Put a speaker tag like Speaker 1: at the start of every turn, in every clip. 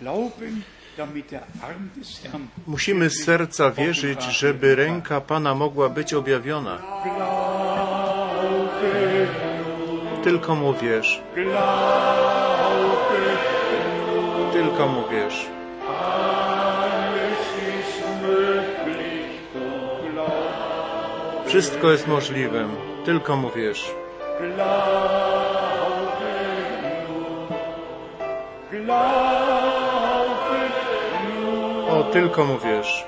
Speaker 1: Musimy z serca wierzyć, żeby ręka Pana mogła być objawiona. Tylko Mu wierz. Tylko Mu wierz. Wszystko jest możliwe. Tylko Mu wierz. O, tylko Mu wierz.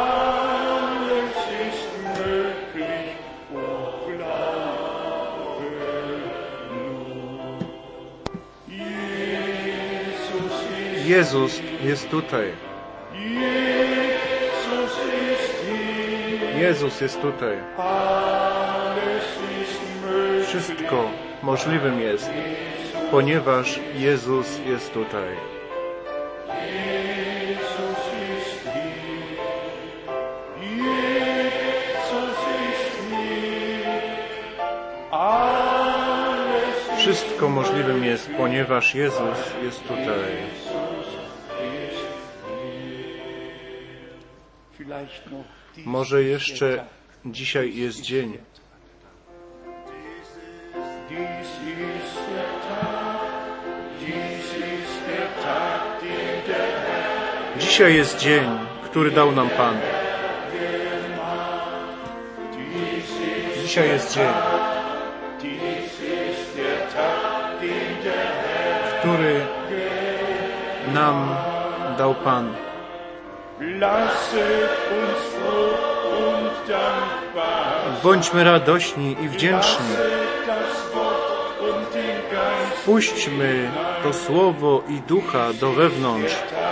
Speaker 1: Jezus jest tutaj. Jezus jest tutaj. Wszystko możliwym jest, ponieważ Jezus jest tutaj. Wszystko możliwym jest, ponieważ Jezus jest tutaj. Może jeszcze dzisiaj jest dzień. Dzisiaj jest dzień, który dał nam Pan. Dzisiaj jest dzień, który nam dał Pan. Bądźmy radośni i wdzięczni. Wpuśćmy to Słowo i Ducha do wewnątrz.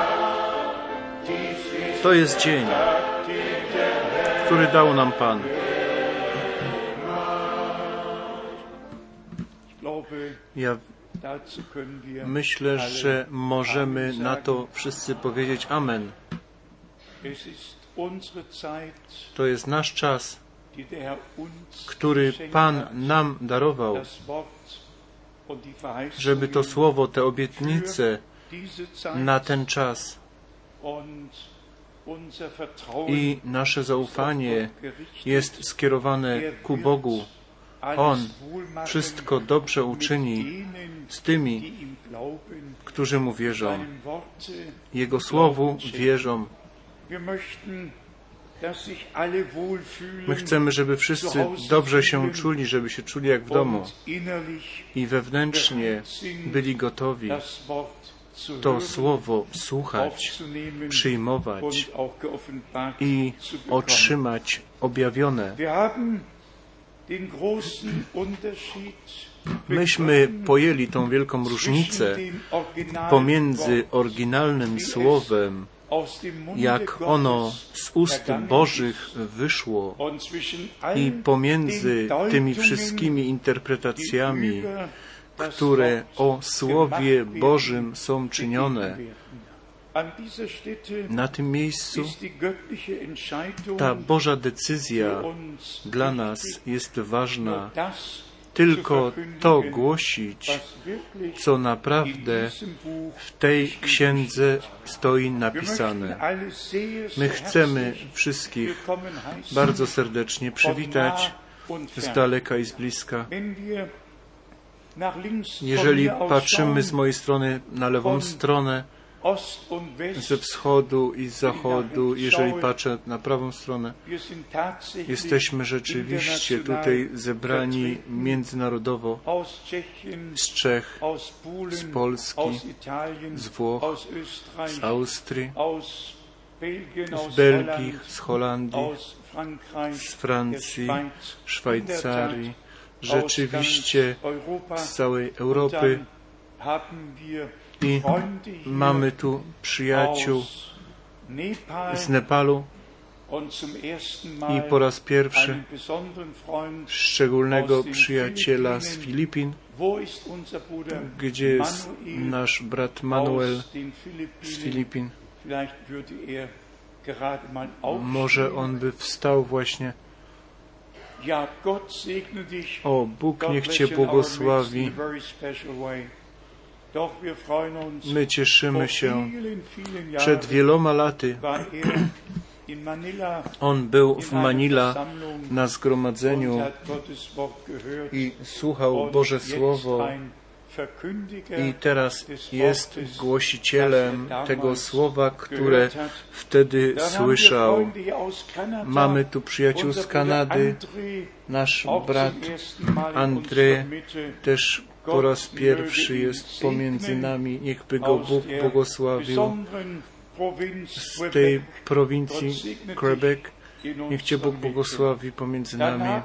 Speaker 1: To jest dzień, który dał nam Pan. Ja myślę, że możemy na to wszyscy powiedzieć Amen. To jest nasz czas, który Pan nam darował, żeby to Słowo, te obietnice na ten czas i nasze zaufanie jest skierowane ku Bogu. On wszystko dobrze uczyni z tymi, którzy Mu wierzą. Jego Słowu wierzą. My chcemy, żeby wszyscy dobrze się czuli, żeby się czuli jak w domu i wewnętrznie byli gotowi to Słowo słuchać, przyjmować i otrzymać objawione. Myśmy pojęli tą wielką różnicę pomiędzy oryginalnym Słowem, jak ono z ust Bożych wyszło, i pomiędzy tymi wszystkimi interpretacjami, które o Słowie Bożym są czynione. Na tym miejscu ta Boża decyzja dla nas jest ważna. Tylko to głosić, co naprawdę w tej księdze stoi napisane. My chcemy wszystkich bardzo serdecznie przywitać z daleka i z bliska. Jeżeli patrzymy z mojej strony na lewą stronę, ze wschodu i z zachodu, jeżeli patrzę na prawą stronę, jesteśmy rzeczywiście tutaj zebrani międzynarodowo z Czech, z Polski, z Włoch, z Austrii, z Belgii, z Holandii, z Francji, Szwajcarii, rzeczywiście z całej Europy. I mamy tu przyjaciół z Nepalu i po raz pierwszy szczególnego przyjaciela z Filipin. Gdzie jest nasz brat Manuel z Filipin? Może on by wstał właśnie. O, Bóg niech Cię błogosławi My cieszymy się. Przed wieloma laty on był w Manila na zgromadzeniu i słuchał Boże Słowo i teraz jest głosicielem tego Słowa, które wtedy słyszał. Mamy tu przyjaciół z Kanady. Nasz brat Andrzej też po raz pierwszy jest pomiędzy nami. Niechby go Bóg błogosławił. Z tej prowincji Quebec. Niech Cię Bóg błogosławi pomiędzy nami.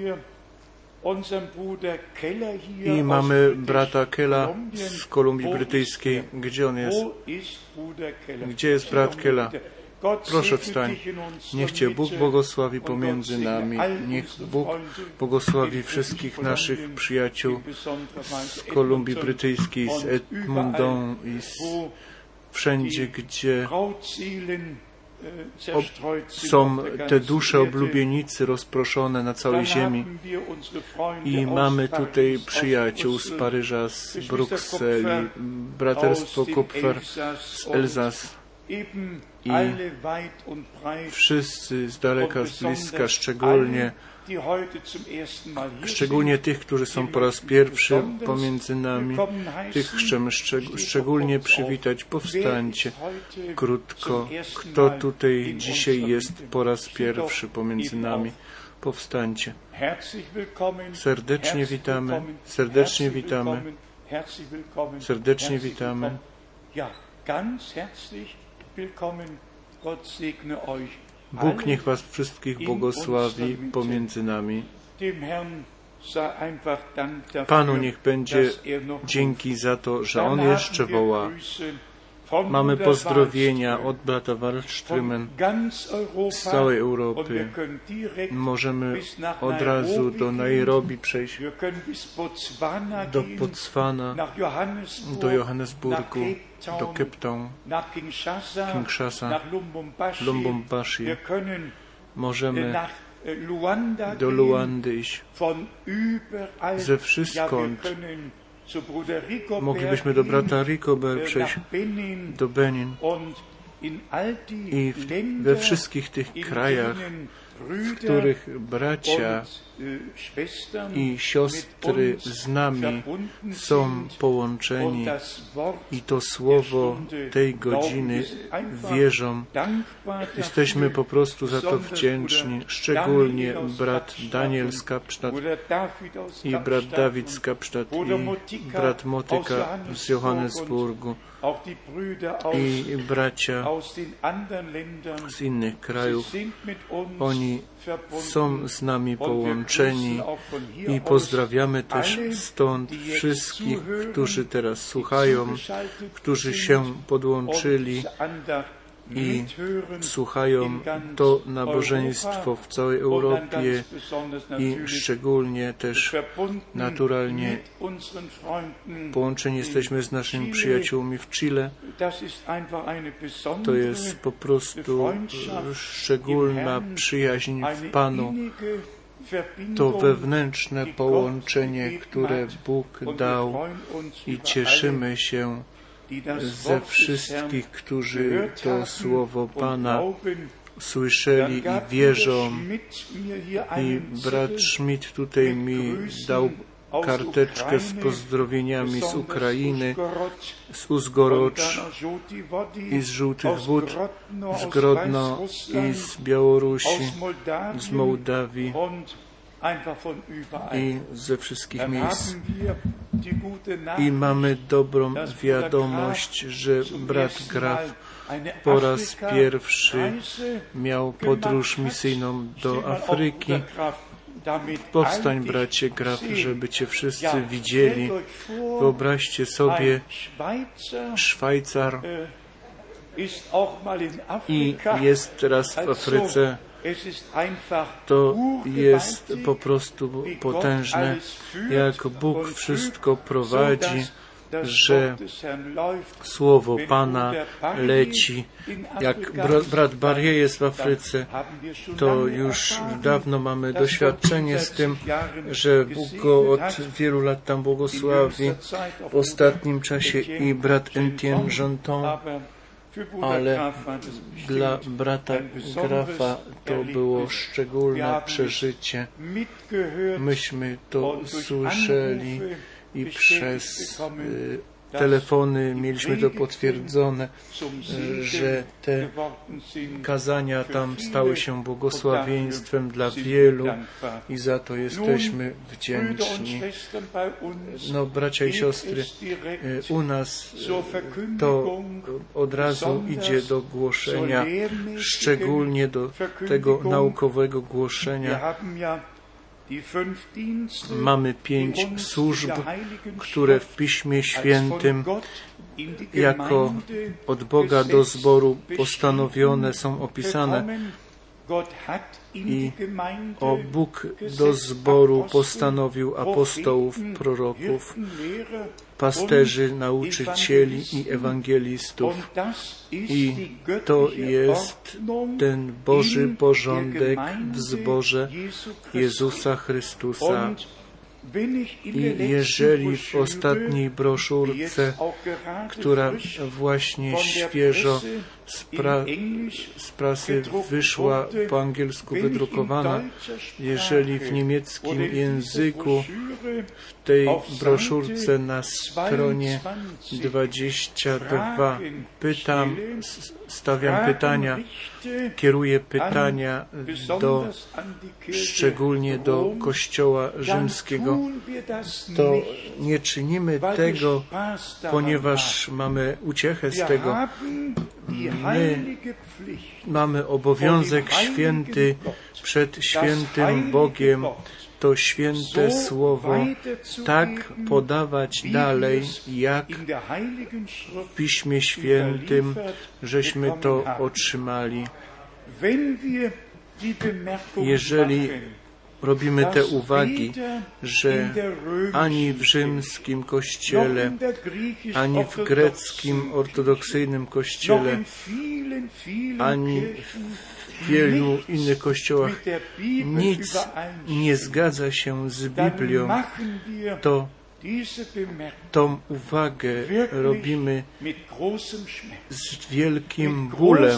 Speaker 1: I mamy brata Kella z Kolumbii Brytyjskiej. Gdzie on jest? Gdzie jest brat Kella? Proszę wstań. Niech Cię Bóg błogosławi pomiędzy nami. Niech Bóg błogosławi wszystkich naszych przyjaciół z Kolumbii Brytyjskiej, z Edmonton i wszędzie, gdzie są te dusze oblubienicy rozproszone na całej ziemi. I mamy tutaj przyjaciół z Paryża, z Brukseli, braterstwo Kupfer z Elzas i wszyscy z daleka, z bliska, szczególnie tych, którzy są po raz pierwszy pomiędzy nami. Tych chcemy szczególnie przywitać. Powstańcie krótko. Kto tutaj dzisiaj jest po raz pierwszy pomiędzy nami? Powstańcie. Serdecznie witamy, serdecznie witamy, serdecznie witamy. Bóg niech Was wszystkich błogosławi pomiędzy nami. Panu niech będzie dzięki za to, że On jeszcze woła. Mamy pozdrowienia od brata Wallströmen z całej Europy. Możemy od razu do Nairobi przejść, do Botswana, do Johannesburgu, do Cape Town, Kinshasa, Lubumbashi. Możemy do Luandy iść. Ze wszystkąd moglibyśmy do brata Ricober przejść, do Benin i we wszystkich tych krajach, w których bracia i siostry z nami są połączeni i to słowo tej godziny wierzą. Jesteśmy po prostu za to wdzięczni, szczególnie brat Daniel z Kapstadt i brat Dawid z Kapstadt i brat Motyka z Johannesburgu i bracia z innych krajów. Oni są z nami połączeni i pozdrawiamy też stąd wszystkich, którzy teraz słuchają, którzy się podłączyli i słuchają to nabożeństwo w całej Europie i szczególnie też naturalnie połączeni jesteśmy z naszymi przyjaciółmi w Chile. To jest po prostu szczególna przyjaźń w Panu. To wewnętrzne połączenie, które Bóg dał i cieszymy się ze wszystkich, którzy to słowo Pana słyszeli i wierzą. I brat Schmidt tutaj mi dał karteczkę z pozdrowieniami z Ukrainy, z Uzgorocz i z Żółtych Wód, z Grodno i z Białorusi, z Mołdawii i ze wszystkich miejsc. I mamy dobrą wiadomość, że brat Graf po raz pierwszy miał podróż misyjną do Afryki. Powstań, bracie Graf, żeby Cię wszyscy widzieli. Wyobraźcie sobie, Szwajcar i jest teraz w Afryce. To jest po prostu potężne, jak Bóg wszystko prowadzi że słowo Pana leci. Jak brat Barrier jest w Afryce, to już dawno mamy doświadczenie z tym, że Bóg go od wielu lat tam błogosławi w ostatnim czasie i brat Etienne Jonton, ale dla brata Grafa to było szczególne przeżycie. Myśmy to słyszeli i przez telefony mieliśmy to potwierdzone, że te kazania tam stały się błogosławieństwem dla wielu i za to jesteśmy wdzięczni. No, bracia i siostry, u nas to od razu idzie do głoszenia, szczególnie do tego naukowego głoszenia. Mamy 5 służb, które w Piśmie Świętym jako od Boga do zboru postanowione są opisane. I Bóg do zboru postanowił apostołów, proroków, pasterzy, nauczycieli i ewangelistów. I to jest ten Boży porządek w zborze Jezusa Chrystusa. I jeżeli w ostatniej broszurce, która właśnie świeżo z prasy wyszła po angielsku wydrukowana, jeżeli w niemieckim języku w tej broszurce na stronie 22 stawiam pytania, kieruję pytania szczególnie do Kościoła rzymskiego, to nie czynimy tego, ponieważ mamy uciechę z tego. My mamy obowiązek święty przed świętym Bogiem to święte Słowo tak podawać dalej, jak w Piśmie Świętym żeśmy to otrzymali. Jeżeli robimy te uwagi, że ani w rzymskim Kościele, ani w greckim ortodoksyjnym Kościele, ani w wielu innych kościołach nic nie zgadza się z Biblią, to tą uwagę robimy z wielkim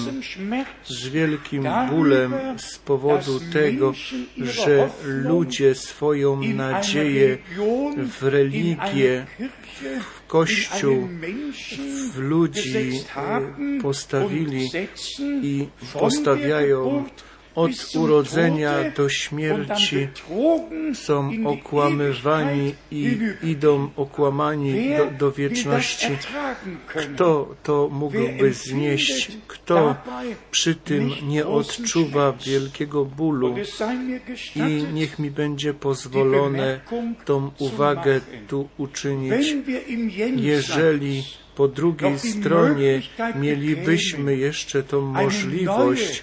Speaker 1: bólem z powodu tego, że ludzie swoją nadzieję w religię, w Kościół, w ludzi postawili i postawiają od urodzenia do śmierci, są okłamywani i idą okłamani do wieczności. Kto to mógłby znieść? Kto przy tym nie odczuwa wielkiego bólu? I niech mi będzie pozwolone tą uwagę tu uczynić. Jeżeli po drugiej stronie mielibyśmy jeszcze tą możliwość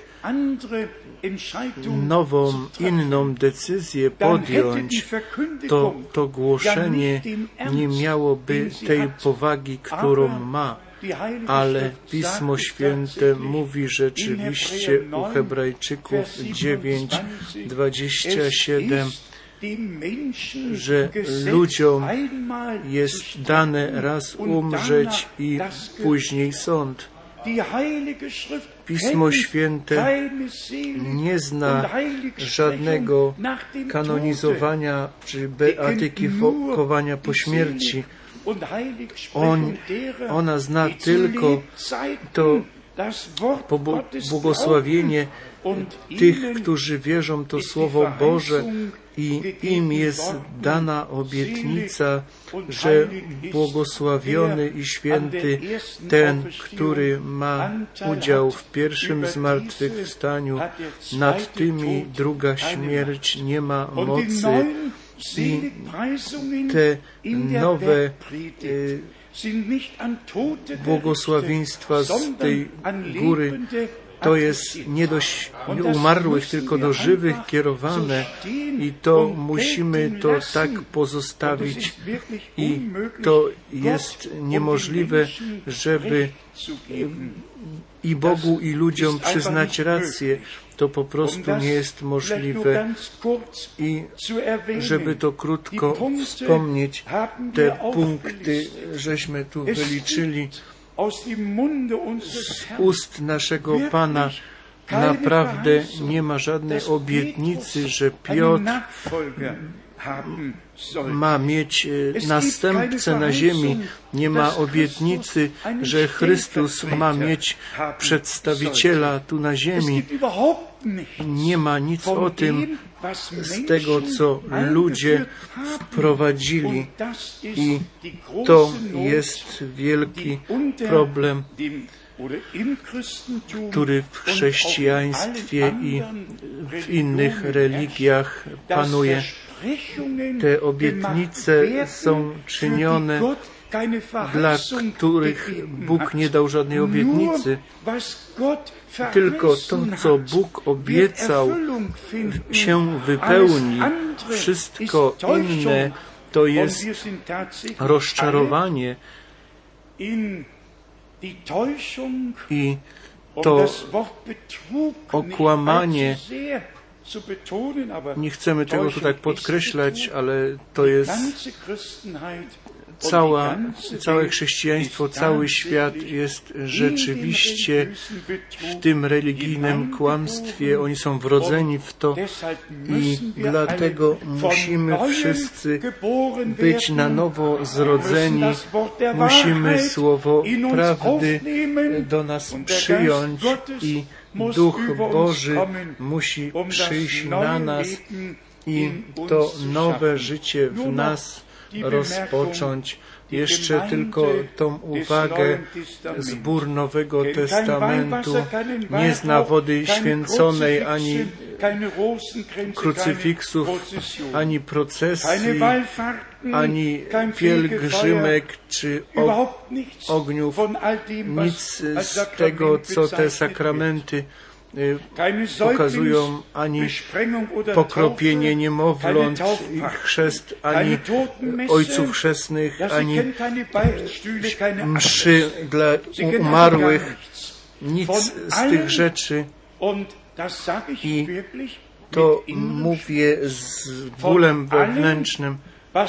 Speaker 1: inną decyzję podjąć, to głoszenie nie miałoby tej powagi, którą ma. Ale Pismo Święte mówi rzeczywiście u Hebrajczyków 9:27, że ludziom jest dane raz umrzeć i później sąd. Pismo Święte nie zna żadnego kanonizowania czy beatyfikowania po śmierci. Ona zna tylko to błogosławienie tych, którzy wierzą to Słowo Boże i im jest dana obietnica, że błogosławiony i święty ten, który ma udział w pierwszym zmartwychwstaniu, nad tymi druga śmierć nie ma mocy. I te nowe błogosławieństwa z tej góry to jest nie do umarłych, tylko do żywych kierowane i to musimy to tak pozostawić i to jest niemożliwe, żeby i Bogu, i ludziom przyznać rację. To po prostu nie jest możliwe. I żeby to krótko wspomnieć, te punkty, żeśmy tu wyliczyli z ust naszego Pana, naprawdę nie ma żadnej obietnicy, że Piotr ma mieć następcę na ziemi. Nie ma obietnicy, że Chrystus ma mieć przedstawiciela tu na ziemi. Nie ma nic o tym z tego, co ludzie wprowadzili. I to jest wielki problem, który w chrześcijaństwie i w innych religiach panuje. Te obietnice są czynione, dla których Bóg nie dał żadnej obietnicy. Tylko to, co Bóg obiecał, się wypełni. Wszystko inne to jest rozczarowanie i to okłamanie. Nie chcemy tego tu tak podkreślać, ale to jest całe chrześcijaństwo, cały świat jest rzeczywiście w tym religijnym kłamstwie. Oni są wrodzeni w to i dlatego musimy wszyscy być na nowo zrodzeni. Musimy słowo prawdy do nas przyjąć i Duch Boży musi przyjść na nas i to nowe życie w nas rozpocząć. Jeszcze tylko tą uwagę. Zbór Nowego Testamentu nie zna wody święconej, ani krucyfiksów, ani procesji, ani pielgrzymek, czy ogniów. Nic z tego, co te sakramenty pokazują, ani pokropienie niemowląt, chrzest, ani ojców chrzestnych, ani mszy dla umarłych, nic z tych rzeczy. I to mówię z bólem wewnętrznym.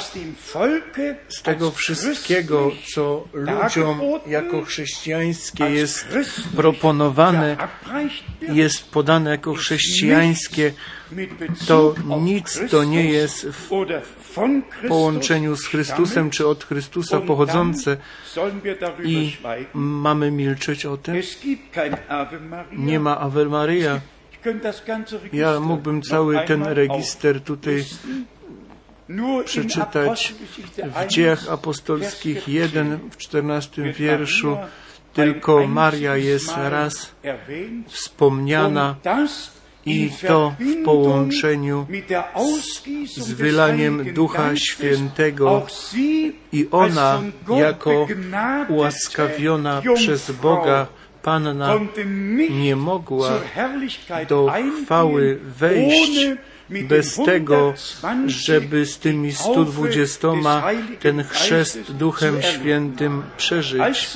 Speaker 1: Z tego wszystkiego, co ludziom jako chrześcijańskie jest proponowane, jest podane jako chrześcijańskie, to nic to nie jest w połączeniu z Chrystusem, czy od Chrystusa pochodzące i mamy milczeć o tym. Nie ma Ave Maria. Ja mógłbym cały ten register tutaj przeczytać w Dziejach Apostolskich 1 w 14 wierszu. Tylko Maria jest raz wspomniana i to w połączeniu z wylaniem Ducha Świętego i ona jako ułaskawiona przez Boga Panna nie mogła do chwały wejść bez tego, żeby z tymi 120 ten chrzest Duchem Świętym przeżyć.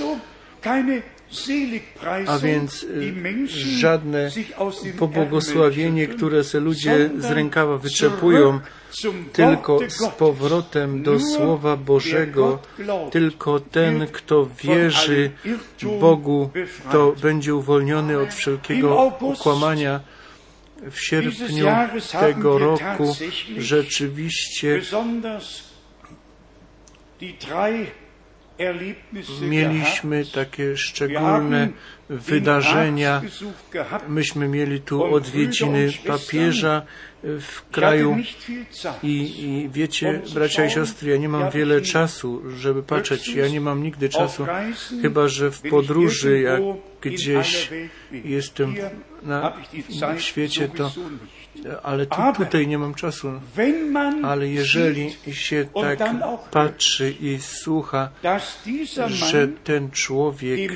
Speaker 1: A więc żadne pobłogosławienie, które se ludzie z rękawa wyczepują, tylko z powrotem do Słowa Bożego. Tylko ten, kto wierzy Bogu, to będzie uwolniony od wszelkiego okłamania. W sierpniu tego roku rzeczywiście mieliśmy takie szczególne wydarzenia. Myśmy mieli tu odwiedziny papieża w kraju i wiecie, bracia i siostry, ja nie mam wiele czasu, żeby patrzeć. Ja nie mam nigdy czasu, chyba że w podróży, jak gdzieś jestem w świecie, ale tutaj nie mam czasu. Ale jeżeli się tak patrzy i słucha, że ten człowiek,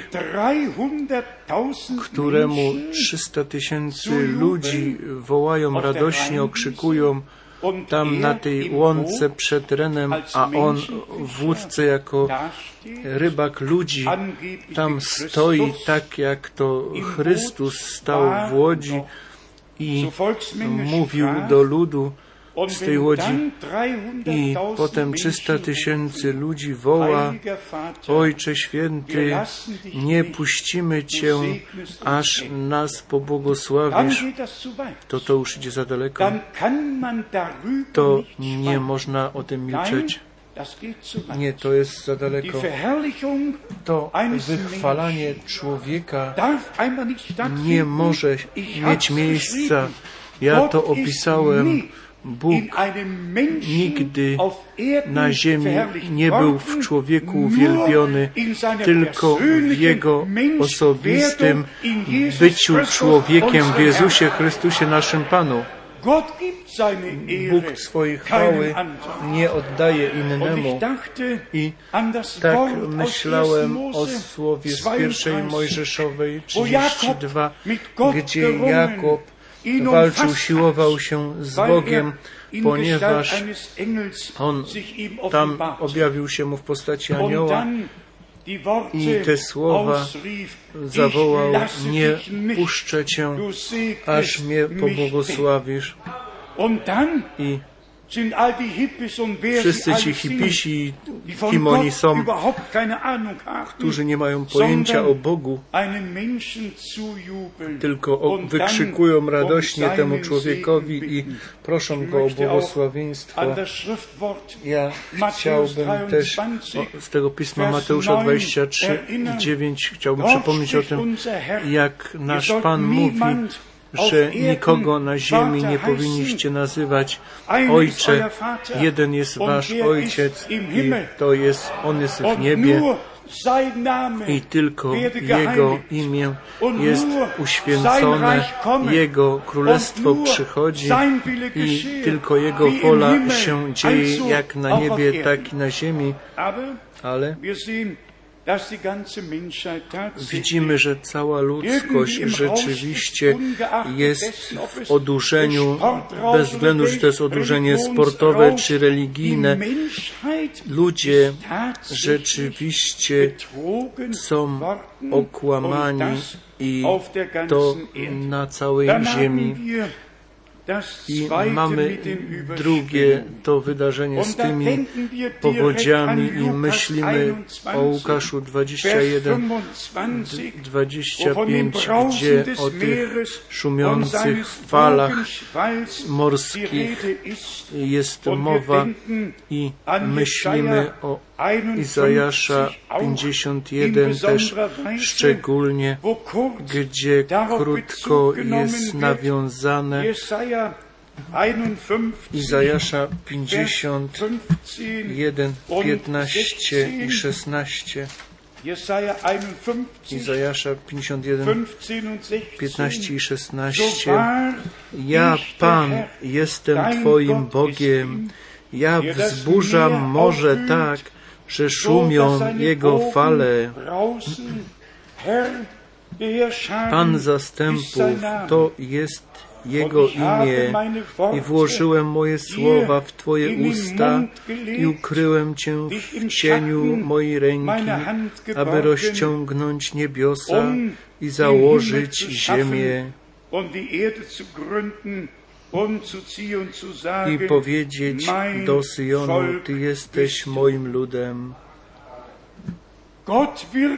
Speaker 1: któremu 300 000 ludzi wołają radośnie, okrzykują tam na tej łące przed Renem, a on w łódce jako rybak ludzi tam stoi, tak jak to Chrystus stał w łodzi i mówił do ludu z tej łodzi, i potem 300 000 ludzi woła: Ojcze Święty, nie puścimy Cię, aż nas pobłogosławisz. To już idzie za daleko. To nie można o tym milczeć. Nie, to jest za daleko. To wychwalanie człowieka nie może mieć miejsca. Ja to opisałem. Bóg nigdy na ziemi nie był w człowieku uwielbiony, tylko w Jego osobistym byciu człowiekiem w Jezusie Chrystusie naszym Panu. Bóg swojej chwały nie oddaje innemu. I tak myślałem o słowie z 1 Mojżeszowej 32, gdzie Jakub walczył, siłował się z Bogiem, ponieważ on tam objawił się mu w postaci anioła i te słowa zawołał: nie puszczę Cię, aż mnie pobłogosławisz. I wszyscy ci hipisi, kim oni są, którzy nie mają pojęcia o Bogu, tylko wykrzykują radośnie temu człowiekowi i proszą go o błogosławieństwo. Ja chciałbym też z tego pisma Mateusza 23:9 chciałbym przypomnieć o tym, jak nasz Pan mówi, że nikogo na ziemi nie powinniście nazywać Ojcze. Jeden jest wasz Ojciec i On jest w niebie i tylko Jego imię jest uświęcone, Jego królestwo przychodzi i tylko Jego wola się dzieje jak na niebie, tak i na ziemi. Ale widzimy, że cała ludzkość rzeczywiście jest w odurzeniu, bez względu, czy to jest odurzenie sportowe czy religijne. Ludzie rzeczywiście są okłamani i to na całej ziemi. I mamy drugie to wydarzenie z tymi powodziami i myślimy o Łukaszu 21:25, gdzie o tych szumiących falach morskich jest mowa i myślimy o Izajasza 51 też szczególnie, gdzie krótko jest nawiązane Izajasza 51, 15 i 16. Izajasza 51, 15 i 16. Ja, Pan, jestem Twoim Bogiem. Ja wzburzam morze tak, że szumią jego fale. Pan zastępów, to jest Jego imię. I włożyłem moje słowa w Twoje usta i ukryłem Cię w cieniu mojej ręki, aby rozciągnąć niebiosa i założyć ziemię. I powiedzieć do Syjonu: Ty jesteś moim ludem.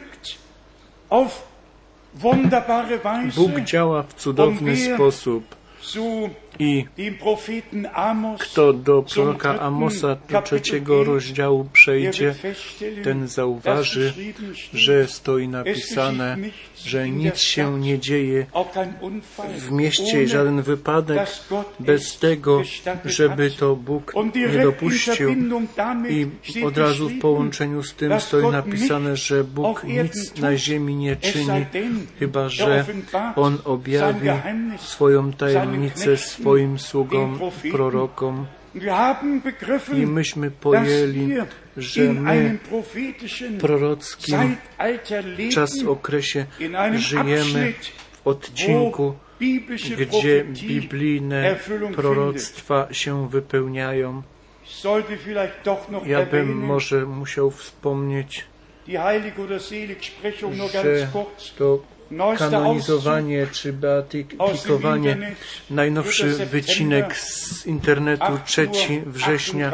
Speaker 1: Bóg działa w cudowny sposób. I kto do proroka Amosa, do 3 rozdziału przejdzie, ten zauważy, że stoi napisane, że nic się nie dzieje w mieście, żaden wypadek bez tego, żeby to Bóg nie dopuścił. I od razu w połączeniu z tym stoi napisane, że Bóg nic na ziemi nie czyni, chyba że On objawi swoją tajemnicę swoim sługom, prorokom. I myśmy pojęli, że my w prorockim czasokresie żyjemy w odcinku, gdzie biblijne proroctwa się wypełniają. Ja bym może musiał wspomnieć, że to kanonizowanie czy beatyfikowanie, najnowszy wycinek z internetu, 3 września,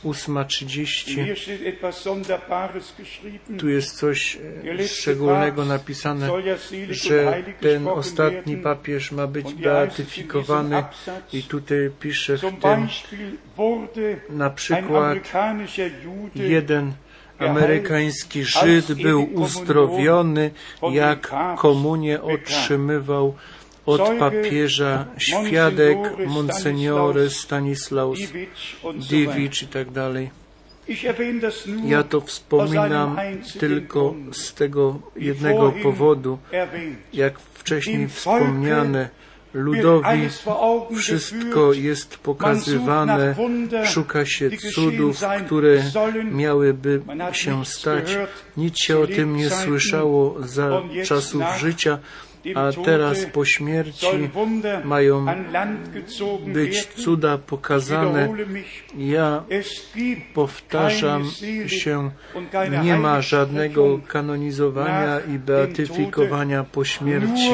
Speaker 1: 8:30. Tu jest coś szczególnego napisane, że ten ostatni papież ma być beatyfikowany i tutaj pisze w tym, na przykład jeden amerykański Żyd był uzdrowiony, jak komunię otrzymywał od papieża świadek Monsignore Stanislaus Diewicz i tak dalej. Ja to wspominam tylko z tego jednego powodu, jak wcześniej wspomniane, ludowi wszystko jest pokazywane, szuka się cudów, które miałyby się stać. Nic się o tym nie słyszało za czasów życia, a teraz po śmierci mają być cuda pokazane. Ja powtarzam się, nie ma żadnego kanonizowania i beatyfikowania po śmierci.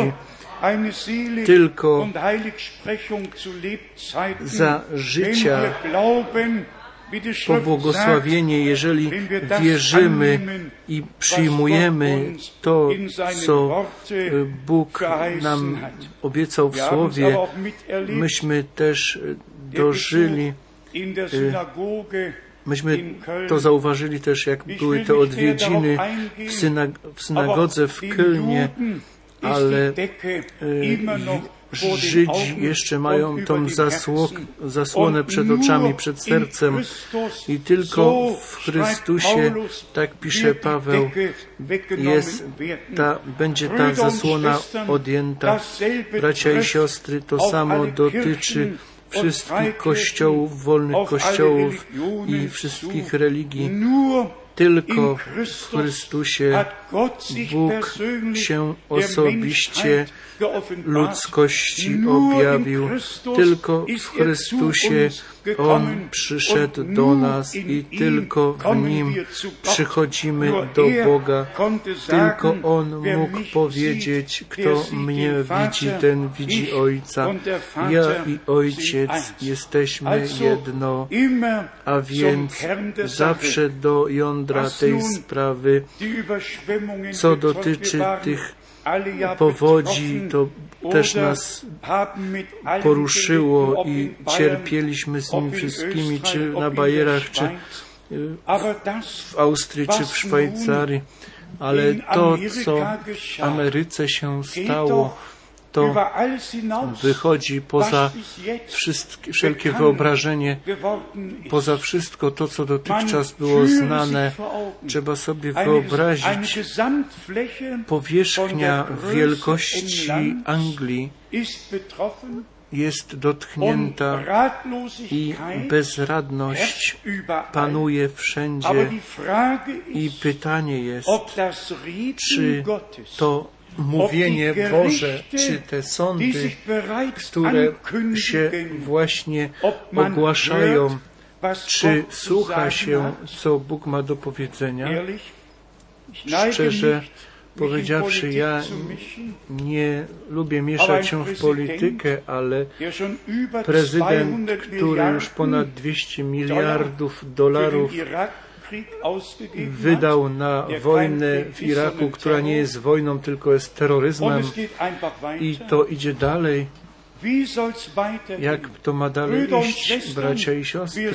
Speaker 1: Tylko za życia pobłogosławienie, jeżeli wierzymy i przyjmujemy to, co Bóg nam obiecał w Słowie, myśmy też dożyli, myśmy to zauważyli też, jak były te odwiedziny w synagodze w Kölnie, ale Żydzi jeszcze mają tą zasłonę przed oczami, przed sercem i tylko w Chrystusie, tak pisze Paweł, będzie ta zasłona odjęta. Bracia i siostry, to samo dotyczy wszystkich kościołów, wolnych kościołów i wszystkich religii. Tylko w Chrystusie Bóg się osobiście ludzkości objawił. Tylko w Chrystusie On przyszedł do nas i tylko w Nim przychodzimy do Boga. Tylko On mógł powiedzieć, kto mnie widzi, ten widzi Ojca. Ja i Ojciec jesteśmy jedno, a więc zawsze do jądra tej sprawy, co dotyczy tych powodzi, to też nas poruszyło i cierpieliśmy z nimi wszystkimi, czy na bajerach, czy w Austrii, czy w Szwajcarii. Ale to, co w Ameryce się stało, to wychodzi poza wszelkie wyobrażenie, poza wszystko to, co dotychczas było znane. Trzeba sobie wyobrazić, powierzchnia wielkości Anglii jest dotknięta i bezradność panuje wszędzie. I pytanie jest, czy to mówienie Boże, czy te sądy, które się właśnie ogłaszają, czy słucha się, co Bóg ma do powiedzenia? Szczerze powiedziawszy, ja nie lubię mieszać się w politykę, ale prezydent, który już ponad 200 miliardów dolarów wydał na wojnę w Iraku, która nie jest wojną, tylko jest terroryzmem, i to idzie dalej. Jak to ma dalej iść, bracia i siostry?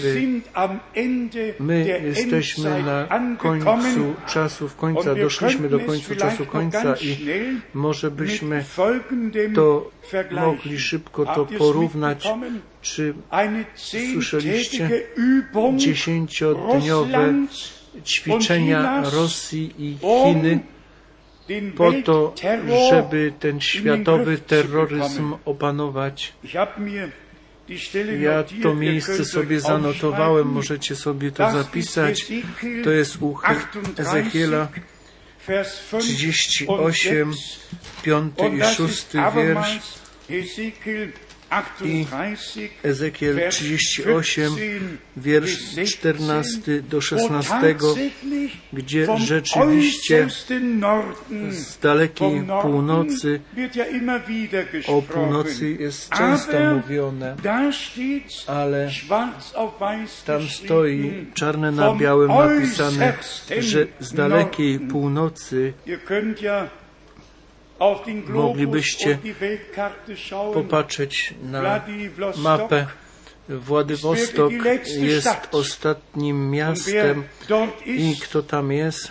Speaker 1: My jesteśmy na końcu czasów końca, doszliśmy do końca czasu końca i może byśmy to mogli szybko to porównać. Czy słyszeliście 10-dniowe ćwiczenia Rosji i Chiny po to, żeby ten światowy terroryzm opanować? Ja to miejsce sobie zanotowałem, możecie sobie to zapisać. To jest u Ezechiela 38, 5 i 6 wiersz. I Ezekiel 38, wiersz 14 do 16, gdzie rzeczywiście z dalekiej północy, o północy jest często mówione, ale tam stoi czarne na białym napisane, że z dalekiej północy moglibyście popatrzeć na mapę. Władywostok jest ostatnim miastem i kto tam jest,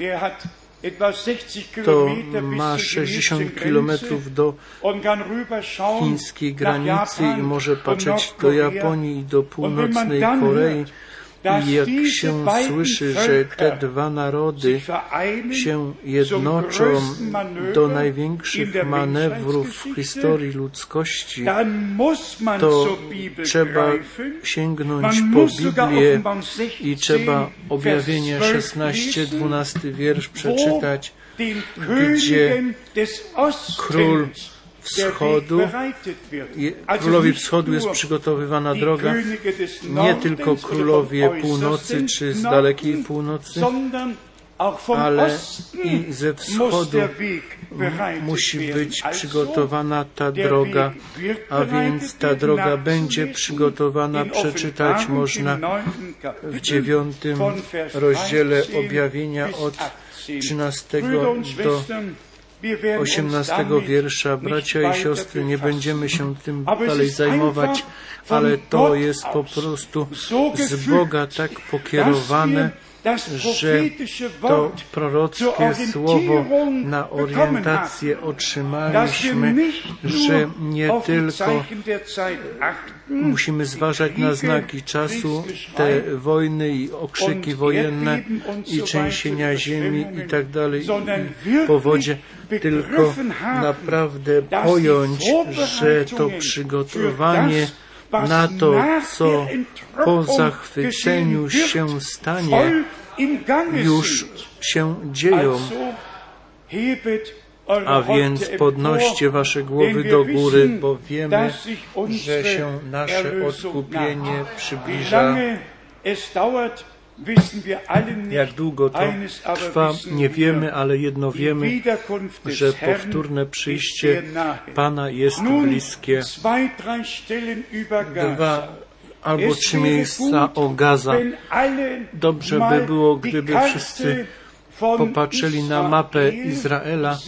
Speaker 1: to ma 60 kilometrów do chińskiej granicy i może patrzeć do Japonii i do północnej Korei. I jak się słyszy, że te dwa narody się jednoczą do największych manewrów w historii ludzkości, to trzeba sięgnąć po Biblię i trzeba Objawienie 16, 12 wiersz przeczytać, gdzie król wschodu, królowi wschodu jest przygotowywana droga, nie tylko królowie północy czy z dalekiej północy, ale i ze wschodu musi być przygotowana ta droga, a więc ta droga będzie przygotowana, przeczytać można w 9 rozdziale Objawienia od 13 do 18 wiersza. Bracia i siostry, nie będziemy się tym dalej zajmować, ale to jest po prostu z Boga tak pokierowane, że to prorockie słowo na orientację otrzymaliśmy, że nie tylko musimy zważyć na znaki czasu, te wojny i okrzyki wojenne i trzęsienia ziemi i tak dalej, i powodzie, tylko naprawdę pojąć, że to przygotowanie na to, co po zachwyceniu się stanie, już się dzieją. A więc podnoście wasze głowy do góry, bo wiemy, że się nasze odkupienie przybliża. Jak długo to trwa, nie wiemy, ale jedno wiemy, że powtórne przyjście Pana jest bliskie. 2 albo 3 miejsca o Gaza. Dobrze by było, gdyby wszyscy popatrzyli na mapę Izraela,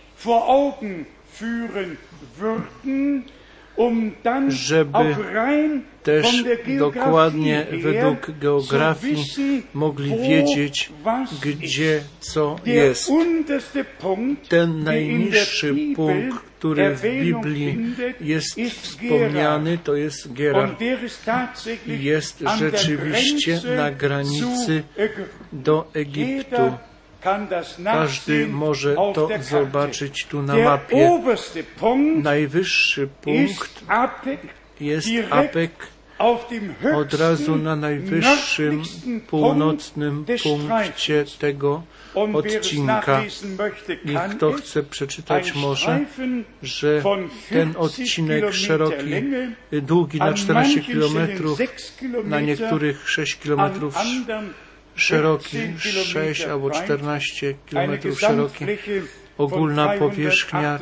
Speaker 1: żeby też dokładnie według geografii mogli wiedzieć, gdzie co jest. Ten najniższy punkt, który w Biblii jest wspomniany, to jest Gerar. Jest rzeczywiście na granicy do Egiptu. Każdy może to zobaczyć tu na mapie. Najwyższy punkt jest Apek, od razu na najwyższym północnym punkcie tego odcinka. I kto chce przeczytać może, że ten odcinek szeroki, długi na 14 kilometrów, na niektórych 6 kilometrów szeroki, 6 albo 14 kilometrów szeroki, ogólna powierzchnia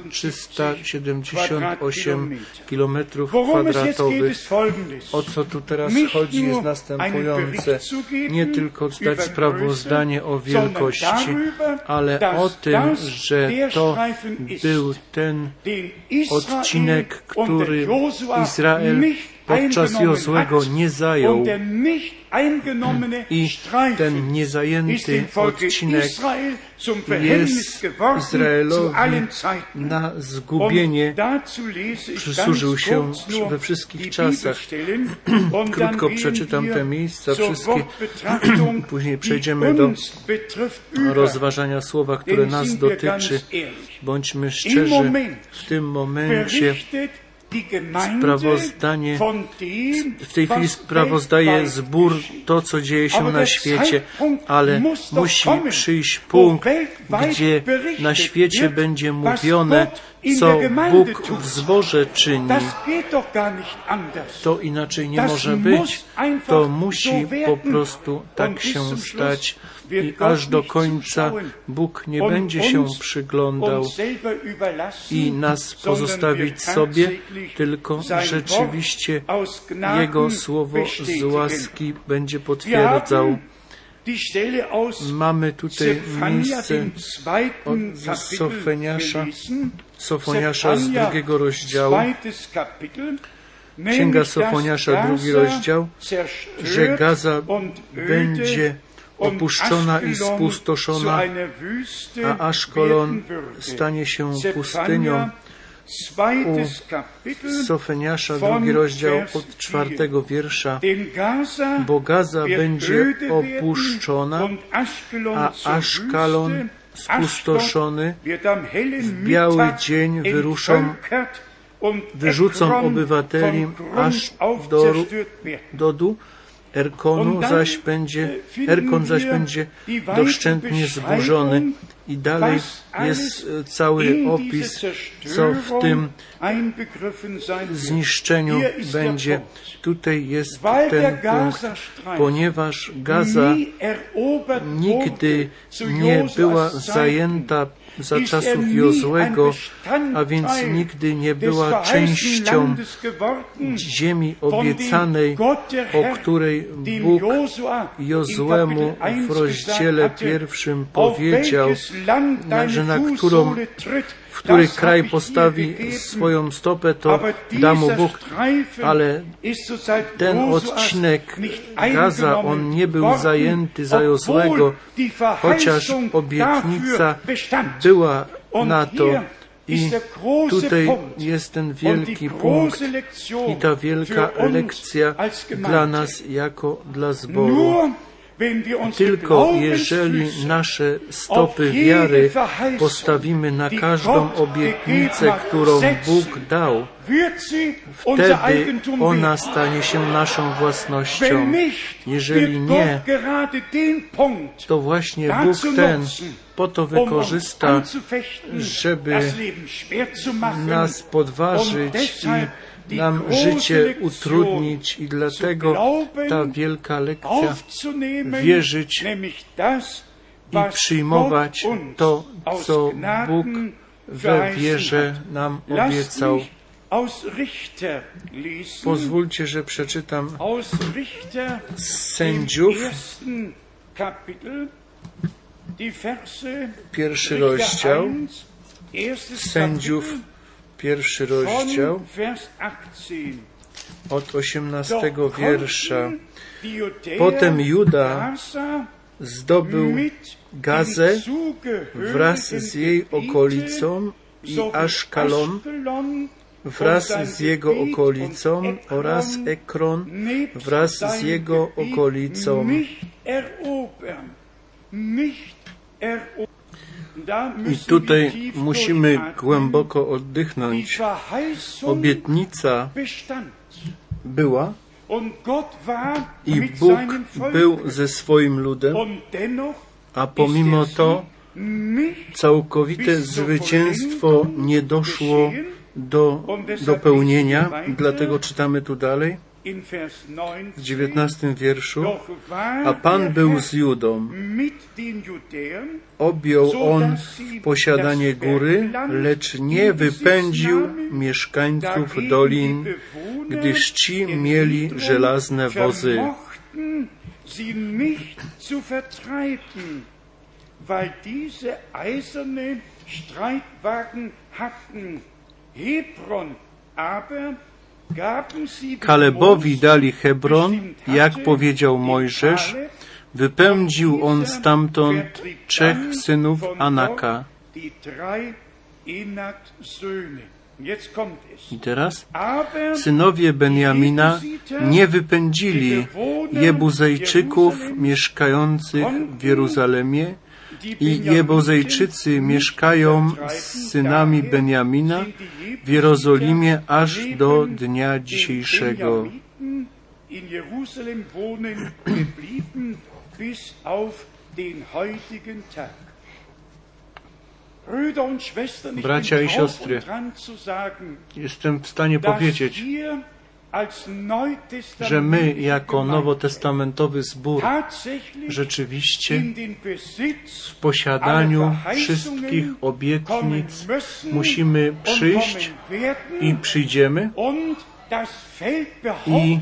Speaker 1: 378 km². O co tu teraz chodzi, jest następujące. Nie tylko zdać sprawozdanie o wielkości, ale o tym, że to był ten odcinek, który Izrael podczas Jozłego nie zajął. I ten niezajęty odcinek jest Izraelowi na zgubienie, przysłużył się we wszystkich czasach. Krótko przeczytam te miejsca wszystkie, później przejdziemy do rozważania słowa, które nas dotyczy. Bądźmy szczerzy, w tym momencie w tej chwili sprawozdaje zbór to, co dzieje się na świecie, ale musi przyjść punkt, gdzie na świecie będzie mówione, co Bóg w zborze czyni. To inaczej nie może być. To musi po prostu tak się stać. I aż do końca Bóg nie będzie się przyglądał i nas pozostawić sobie, tylko rzeczywiście Jego słowo z łaski będzie potwierdzał. Mamy tutaj miejsce od Sofoniasza z 2 rozdziału. Księga Sofoniasza, 2 rozdział, że Gaza będzie opuszczona i spustoszona, a Aszkolon stanie się pustynią. U Sofoniasza, 2 rozdział od 4 wiersza. Bo Gaza będzie opuszczona, a Aszkalon spustoszony. W biały dzień wyrzucą obywateli Ashdoddu, Erkon zaś będzie doszczętnie zburzony. I dalej jest cały opis, co w tym zniszczeniu będzie. Tutaj jest ten punkt, ponieważ Gaza nigdy nie była zajęta za czasów Jozłego, a więc nigdy nie była częścią ziemi obiecanej, o której Bóg Jozłemu w rozdziale 1 powiedział, że w który kraj postawi swoją stopę, to da mu Bóg. Ale ten odcinek Gaza, on nie był zajęty za Jozłego, chociaż obietnica była na to. I tutaj jest ten wielki punkt i ta wielka lekcja dla nas jako dla zboru. Tylko jeżeli nasze stopy wiary postawimy na każdą obietnicę, którą Bóg dał, wtedy ona stanie się naszą własnością. Jeżeli nie, to właśnie Bóg ten po to wykorzysta, żeby nas podważyć i nam życie utrudnić, i dlatego ta wielka lekcja wierzyć i przyjmować to, co Bóg we wierze nam obiecał. Pozwólcie, że przeczytam z Sędziów, 1 rozdział, Sędziów, 1 rozdział, od 18 wiersza. Potem Juda zdobył Gazę wraz z jej okolicą i Aszkalon wraz z jego okolicą oraz Ekron wraz z jego okolicą. I tutaj musimy głęboko oddychnąć. Obietnica była i Bóg był ze swoim ludem, a pomimo to całkowite zwycięstwo nie doszło do dopełnienia. Dlatego czytamy tu dalej. w 19 wierszu, a Pan był z Judą. Objął on posiadanie góry, lecz nie wypędził mieszkańców dolin, gdyż ci mieli żelazne wozy. Kalebowi dali Hebron, jak powiedział Mojżesz, wypędził on stamtąd 3 synów Anaka. I teraz synowie Benjamina nie wypędzili Jebuzejczyków mieszkających w Jeruzalemie, i Jebuzejczycy mieszkają z synami Benjamina w Jerozolimie aż do dnia dzisiejszego. Bracia i siostry, jestem w stanie powiedzieć, że my jako nowotestamentowy zbór rzeczywiście w posiadaniu wszystkich obietnic musimy przyjść i przyjdziemy i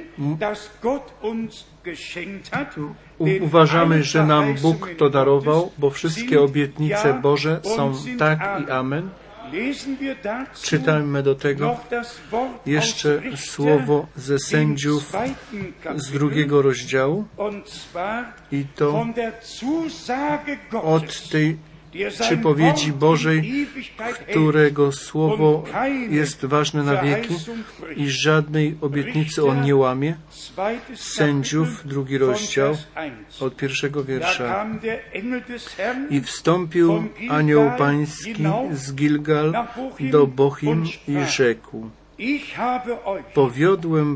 Speaker 1: uważamy, że nam Bóg to darował, bo wszystkie obietnice Boże są tak i amen. Czytajmy do tego jeszcze słowo ze Sędziów z 2 rozdziału i to od tej przypowiedzi Bożej, którego słowo jest ważne na wieki i żadnej obietnicy on nie łamie. Sędziów, 2 rozdział, od 1 wiersza. I wstąpił anioł pański z Gilgal do Bochim i rzekł: wywiodłem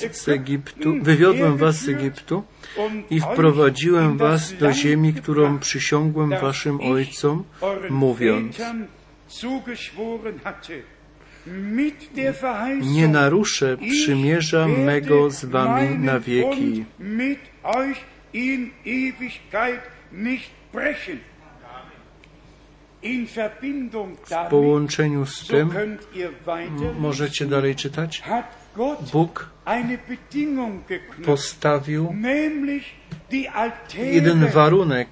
Speaker 1: was z Egiptu i wprowadziłem was do ziemi, którą przysiągłem waszym ojcom, mówiąc: nie naruszę przymierza mego z wami na wieki. W połączeniu z tym możecie dalej czytać. Bóg postawił jeden warunek,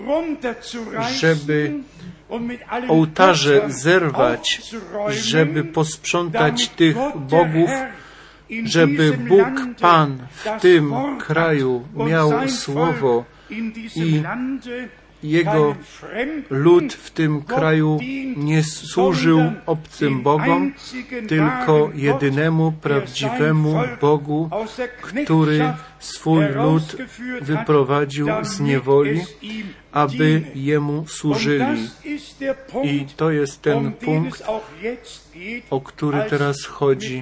Speaker 1: żeby ołtarze zerwać, żeby posprzątać tych bogów, żeby Bóg Pan w tym kraju miał słowo i Jego lud w tym kraju nie służył obcym bogom, tylko jedynemu, prawdziwemu Bogu, który swój lud wyprowadził z niewoli, aby Jemu służyli. I to jest ten punkt, o który teraz chodzi,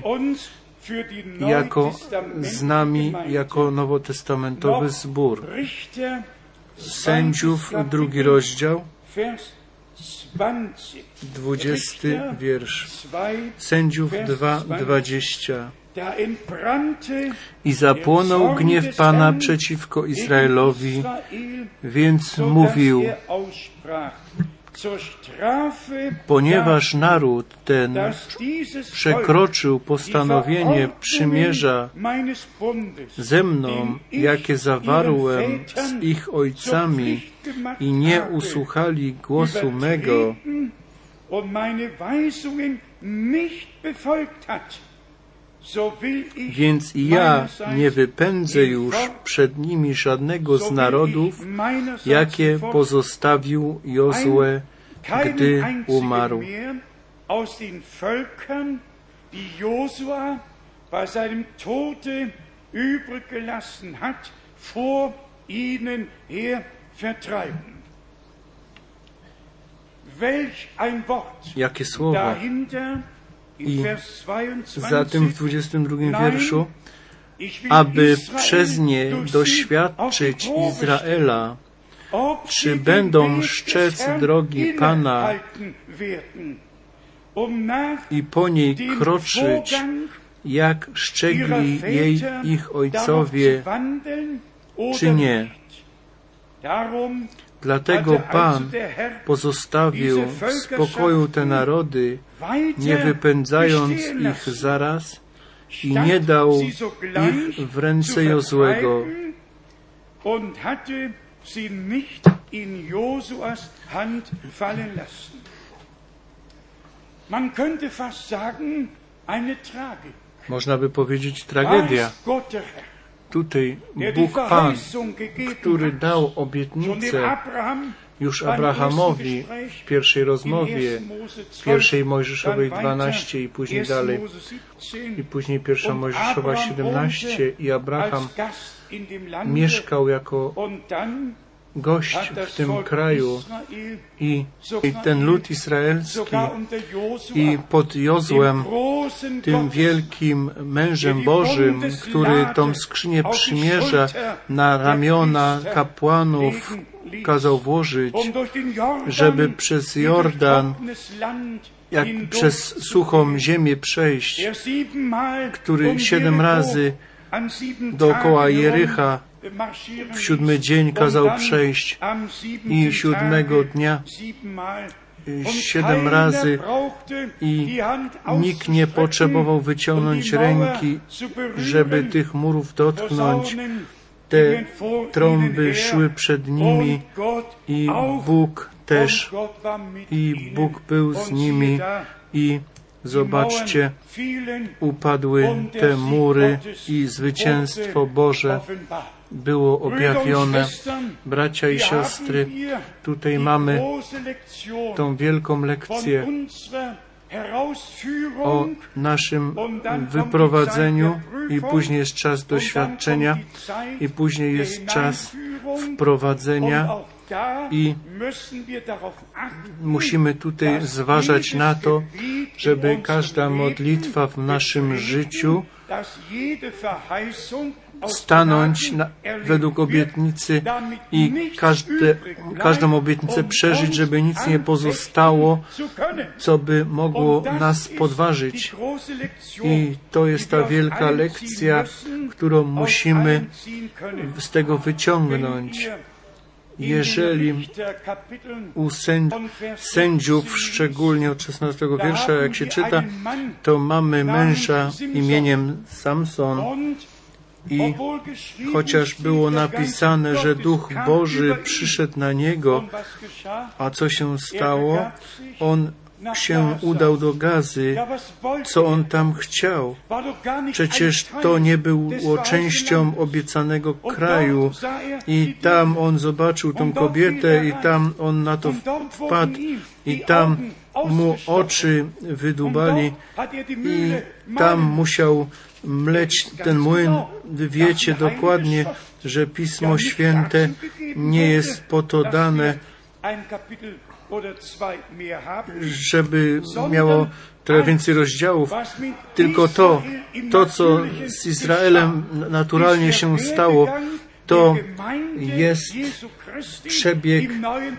Speaker 1: z nami, jako nowotestamentowy zbór. Sędziów, 2 rozdział, 20 wiersz. Sędziów 2:20. I zapłonął gniew Pana przeciwko Izraelowi, więc mówił: ponieważ naród ten przekroczył postanowienie przymierza ze mną, jakie zawarłem z ich ojcami, i nie usłuchali głosu mego, więc i ja nie wypędzę już przed nimi żadnego z narodów, jakie pozostawił Jozue, gdy umarł. Jakie słowa! I za tym w 22 wierszu, aby przez nie doświadczyć Izraela, czy będą strzec drogi Pana i po niej kroczyć, jak szczegli jej ich ojcowie, czy nie. Dlatego Pan pozostawił w spokoju te narody, nie wypędzając ich zaraz i nie dał ich w ręce Jozłego. Można by powiedzieć tragedia. Tutaj Bóg Pan, który dał obietnicę już Abrahamowi w pierwszej rozmowie, w pierwszej Mojżeszowej 12 i później dalej, i później pierwsza Mojżeszowa 17 i Abraham mieszkał jako gość w tym kraju i ten lud izraelski i pod Jozłem, tym wielkim mężem Bożym, który tą skrzynię przymierza na ramiona kapłanów kazał włożyć, żeby przez Jordan, jak przez suchą ziemię przejść, który 7 razy dookoła Jericha w 7 dzień kazał przejść i 7 dnia 7 razy i nikt nie potrzebował wyciągnąć ręki, żeby tych murów dotknąć. Te trąby szły przed nimi i Bóg też, i Bóg był z nimi i zobaczcie, upadły te mury i zwycięstwo Boże było objawione. Bracia i siostry, tutaj mamy tą wielką lekcję o naszym wyprowadzeniu i później jest czas doświadczenia i później jest czas wprowadzenia i musimy tutaj zważać na to, żeby każda modlitwa w naszym życiu stanąć według obietnicy i każdą obietnicę przeżyć, żeby nic nie pozostało, co by mogło nas podważyć. I to jest ta wielka lekcja, którą musimy z tego wyciągnąć. Jeżeli u sędziów, szczególnie od 16 wiersza, jak się czyta, to mamy męża imieniem Samson i chociaż było napisane, że Duch Boży przyszedł na niego, a co się stało? On się udał do Gazy. Co on tam chciał? Przecież to nie było częścią obiecanego kraju. I tam on zobaczył tą kobietę i tam on na to wpadł i tam mu oczy wydłubali i tam musiał mleć ten młyn. Wy wiecie dokładnie, że Pismo Święte nie jest po to dane, żeby miało trochę więcej rozdziałów, tylko to, co z Izraelem naturalnie się stało, to jest przebieg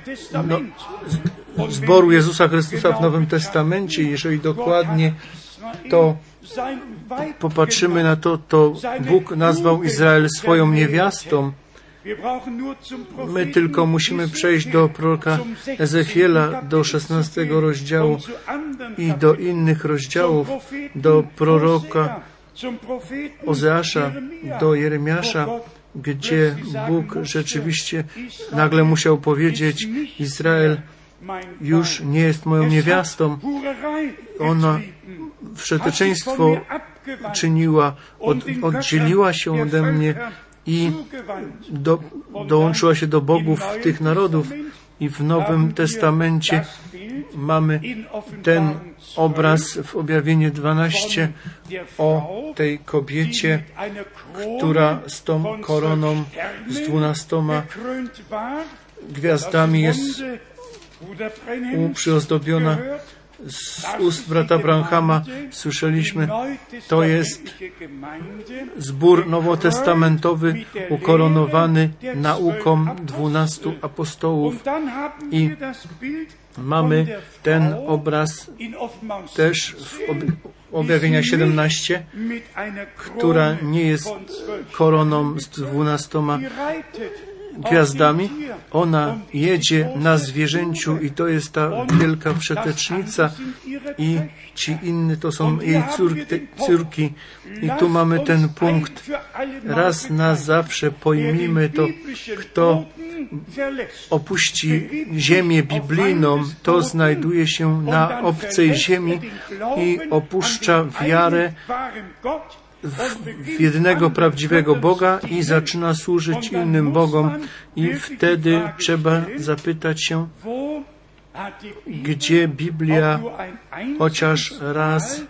Speaker 1: zboru Jezusa Chrystusa w Nowym Testamencie. Jeżeli dokładnie to popatrzymy na to, to Bóg nazwał Izrael swoją niewiastą. My tylko musimy przejść do proroka Ezechiela, do 16 rozdziału i do innych rozdziałów, do proroka Ozeasza, do Jeremiasza, gdzie Bóg rzeczywiście nagle musiał powiedzieć: Izrael już nie jest moją niewiastą. Ona wszeteczeństwo czyniła, oddzieliła się ode mnie i dołączyła się do bogów tych narodów. I w Nowym Testamencie mamy ten obraz w Objawieniu 12 o tej kobiecie, która z tą koroną z 12 gwiazdami jest uprzyozdobiona. Z ust brata Branhama słyszeliśmy, to jest zbór nowotestamentowy ukoronowany nauką 12 apostołów. I mamy ten obraz też w Objawienia 17, która nie jest koroną z 12 gwiazdami. Ona jedzie na zwierzęciu i to jest ta wielka wszetecznica i ci inni to są jej córki. I tu mamy ten punkt. Raz na zawsze pojmijmy to, kto opuści ziemię biblijną, to znajduje się na obcej ziemi i opuszcza wiarę w jedynego prawdziwego Boga i zaczyna służyć innym Bogom. I wtedy trzeba zapytać się, gdzie Biblia chociaż raz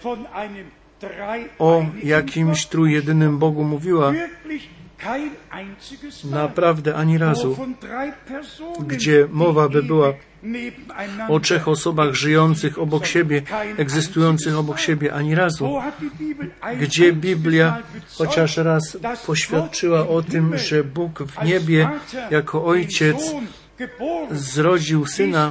Speaker 1: o jakimś trójjedynym Bogu mówiła. Naprawdę ani razu, gdzie mowa by była o trzech osobach żyjących obok siebie, egzystujących obok siebie, ani razu. Gdzie Biblia chociaż raz poświadczyła o tym, że Bóg w niebie jako Ojciec zrodził Syna,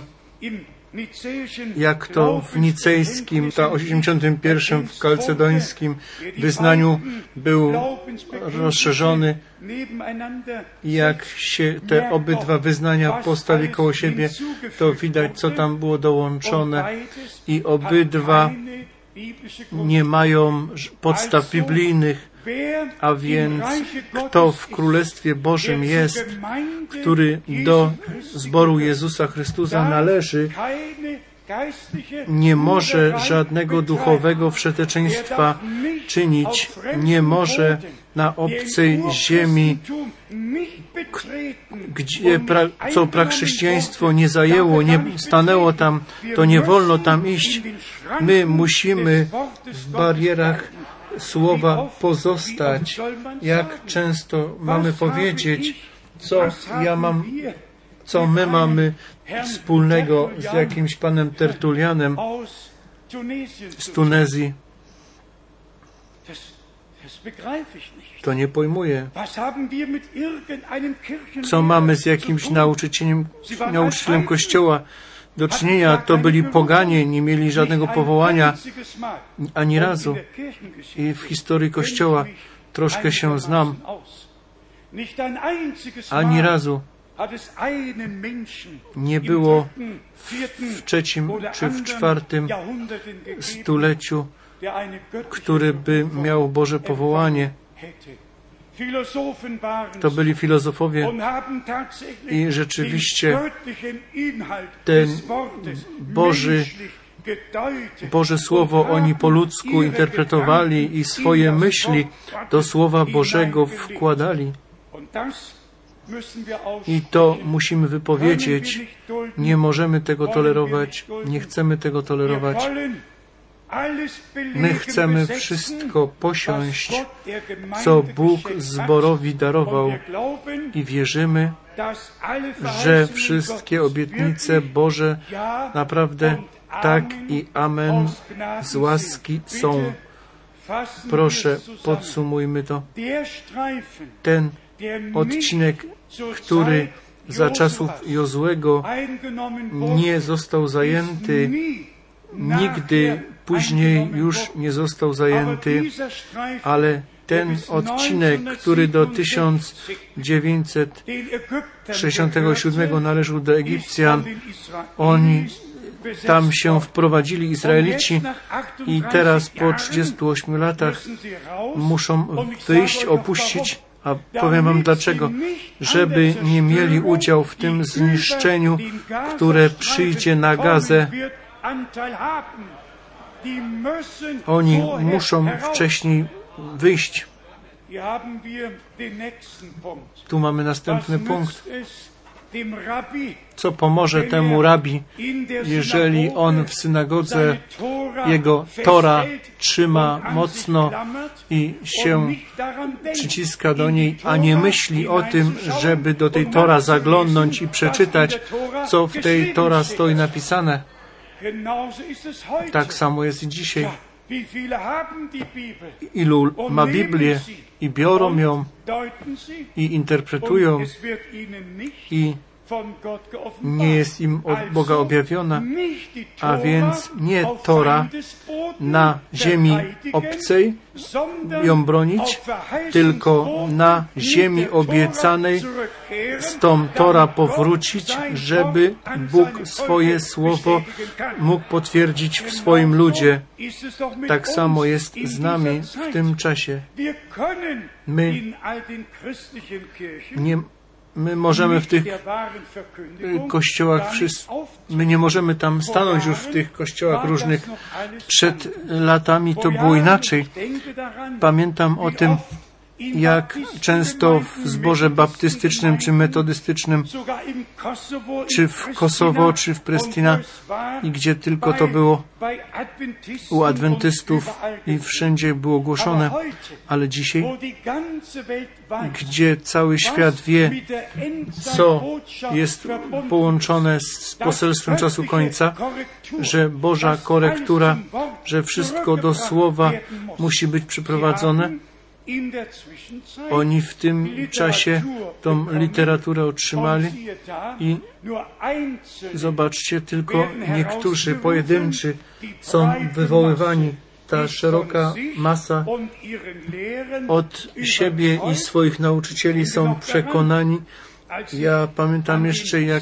Speaker 1: jak to w nicejskim, 81 w kalcedońskim wyznaniu był rozszerzony, jak się te obydwa wyznania postawi koło siebie, to widać, co tam było dołączone i obydwa nie mają podstaw biblijnych, a więc kto w Królestwie Bożym jest, który do zboru Jezusa Chrystusa należy, nie może żadnego duchowego wszeteczeństwa czynić, nie może na obcej ziemi, gdzie co prachrześcijaństwo nie zajęło, nie stanęło tam, to nie wolno tam iść. My musimy w barierach Słowa pozostać. Jak często mamy powiedzieć, co my mamy wspólnego z jakimś panem Tertulianem z Tunezji. To nie pojmuję. Co mamy z jakimś nauczycielem Kościoła do czynienia? To byli poganie, nie mieli żadnego powołania ani razu. I w historii Kościoła troszkę się znam. Ani razu nie było w trzecim czy w czwartym stuleciu, który by miał Boże powołanie. To byli filozofowie i rzeczywiście ten Boże Słowo oni po ludzku interpretowali i swoje myśli do Słowa Bożego wkładali. I to musimy wypowiedzieć. Nie możemy tego tolerować, nie chcemy tego tolerować. My chcemy wszystko posiąść, co Bóg zborowi darował i wierzymy, że wszystkie obietnice Boże naprawdę tak i amen z łaski są. Proszę, podsumujmy to. Ten odcinek, który za czasów Jozłego nie został zajęty, nigdy później już nie został zajęty, ale ten odcinek, który do 1967 należał do Egipcjan, oni tam się wprowadzili, Izraelici, i teraz po 38 latach muszą wyjść, opuścić. A powiem wam dlaczego. Żeby nie mieli udział w tym zniszczeniu, które przyjdzie na Gazę. Oni muszą wcześniej wyjść. Tu mamy następny punkt. Co pomoże temu rabi, jeżeli on w synagodze jego Tora trzyma mocno i się przyciska do niej, a nie myśli o tym, żeby do tej Tora zaglądnąć i przeczytać, co w tej Tora stoi napisane. Tak samo jest i dzisiaj. Ilu ma Biblię i biorą ją i interpretują i nie jest im od Boga objawiona, a więc nie Tora na ziemi obcej ją bronić, tylko na ziemi obiecanej z tą Tora powrócić, żeby Bóg swoje słowo mógł potwierdzić w swoim ludzie. Tak samo jest z nami w tym czasie. My możemy w tych kościołach, my nie możemy tam stanąć już w tych kościołach różnych. Przed latami to było inaczej. Pamiętam o tym, jak często w zborze baptystycznym, czy metodystycznym, czy w Kosowo, czy w Pristina, i gdzie tylko to było u adwentystów i wszędzie było głoszone, ale dzisiaj, gdzie cały świat wie, co jest połączone z poselstwem czasu końca, że Boża korektura, że wszystko do słowa musi być przeprowadzone, oni w tym czasie tą literaturę otrzymali i zobaczcie, tylko niektórzy pojedynczy są wywoływani. Ta szeroka masa od siebie i swoich nauczycieli są przekonani. Ja pamiętam jeszcze, jak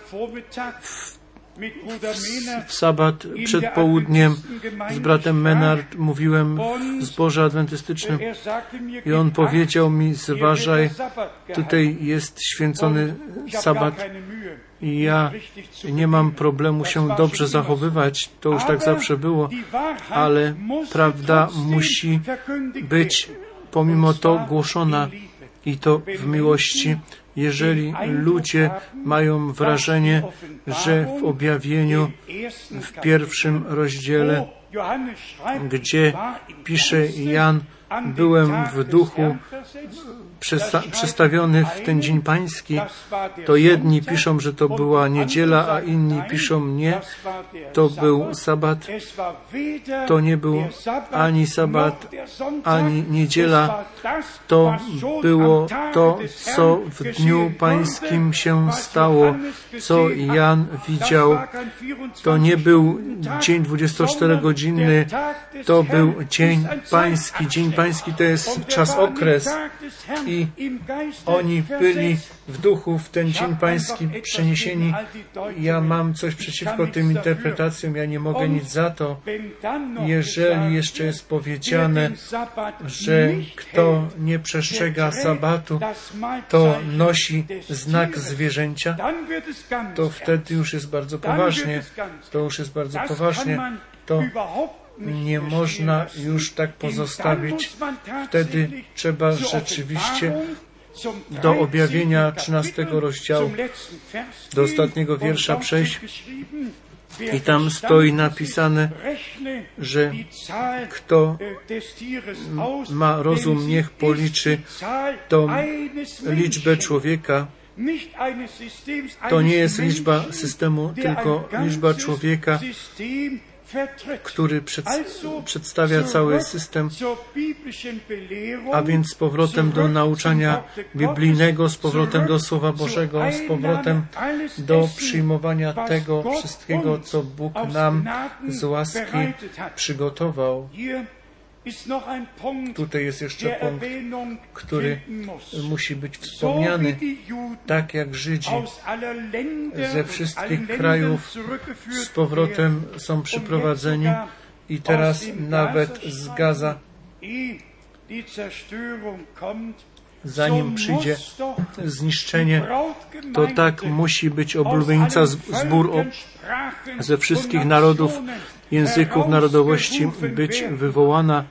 Speaker 1: w sabat przed południem z bratem Menard mówiłem w zborze adwentystycznym i on powiedział mi: zważaj, tutaj jest święcony sabat i ja nie mam problemu się dobrze zachowywać, to już tak zawsze było, ale prawda musi być pomimo to głoszona i to w miłości. Jeżeli ludzie mają wrażenie, że w objawieniu w 1 rozdziale, gdzie pisze Jan, byłem w duchu przestawiony w ten dzień pański, to jedni piszą, że to była niedziela, a inni piszą nie, to był sabat. To nie był ani sabat, ani niedziela. To było to, co w dniu pańskim się stało, co Jan widział. To nie był dzień 24-godzinny, to był dzień pański. Dzień pański to jest czas, okres. I oni byli w duchu w ten dzień pański przeniesieni. Ja mam coś przeciwko tym interpretacjom, ja nie mogę nic za to. Jeżeli jeszcze jest powiedziane, że kto nie przestrzega sabatu, to nosi znak zwierzęcia, to wtedy już jest bardzo poważnie. To już jest bardzo poważnie. To nie można już tak pozostawić. Wtedy trzeba rzeczywiście do objawienia 13 rozdziału, do ostatniego wiersza przejść. I tam stoi napisane, że kto ma rozum, niech policzy tą liczbę człowieka. To nie jest liczba systemu, tylko liczba człowieka, który przedstawia cały system, a więc z powrotem do nauczania biblijnego, z powrotem do Słowa Bożego, z powrotem do przyjmowania tego wszystkiego, co Bóg nam z łaski przygotował. Tutaj jest jeszcze punkt, który musi być wspomniany. Tak jak Żydzi ze wszystkich krajów z powrotem są przyprowadzeni i teraz nawet z Gaza, zanim przyjdzie zniszczenie, to tak musi być oblubienica zbór ze wszystkich narodów, języków, narodowości być wywołana.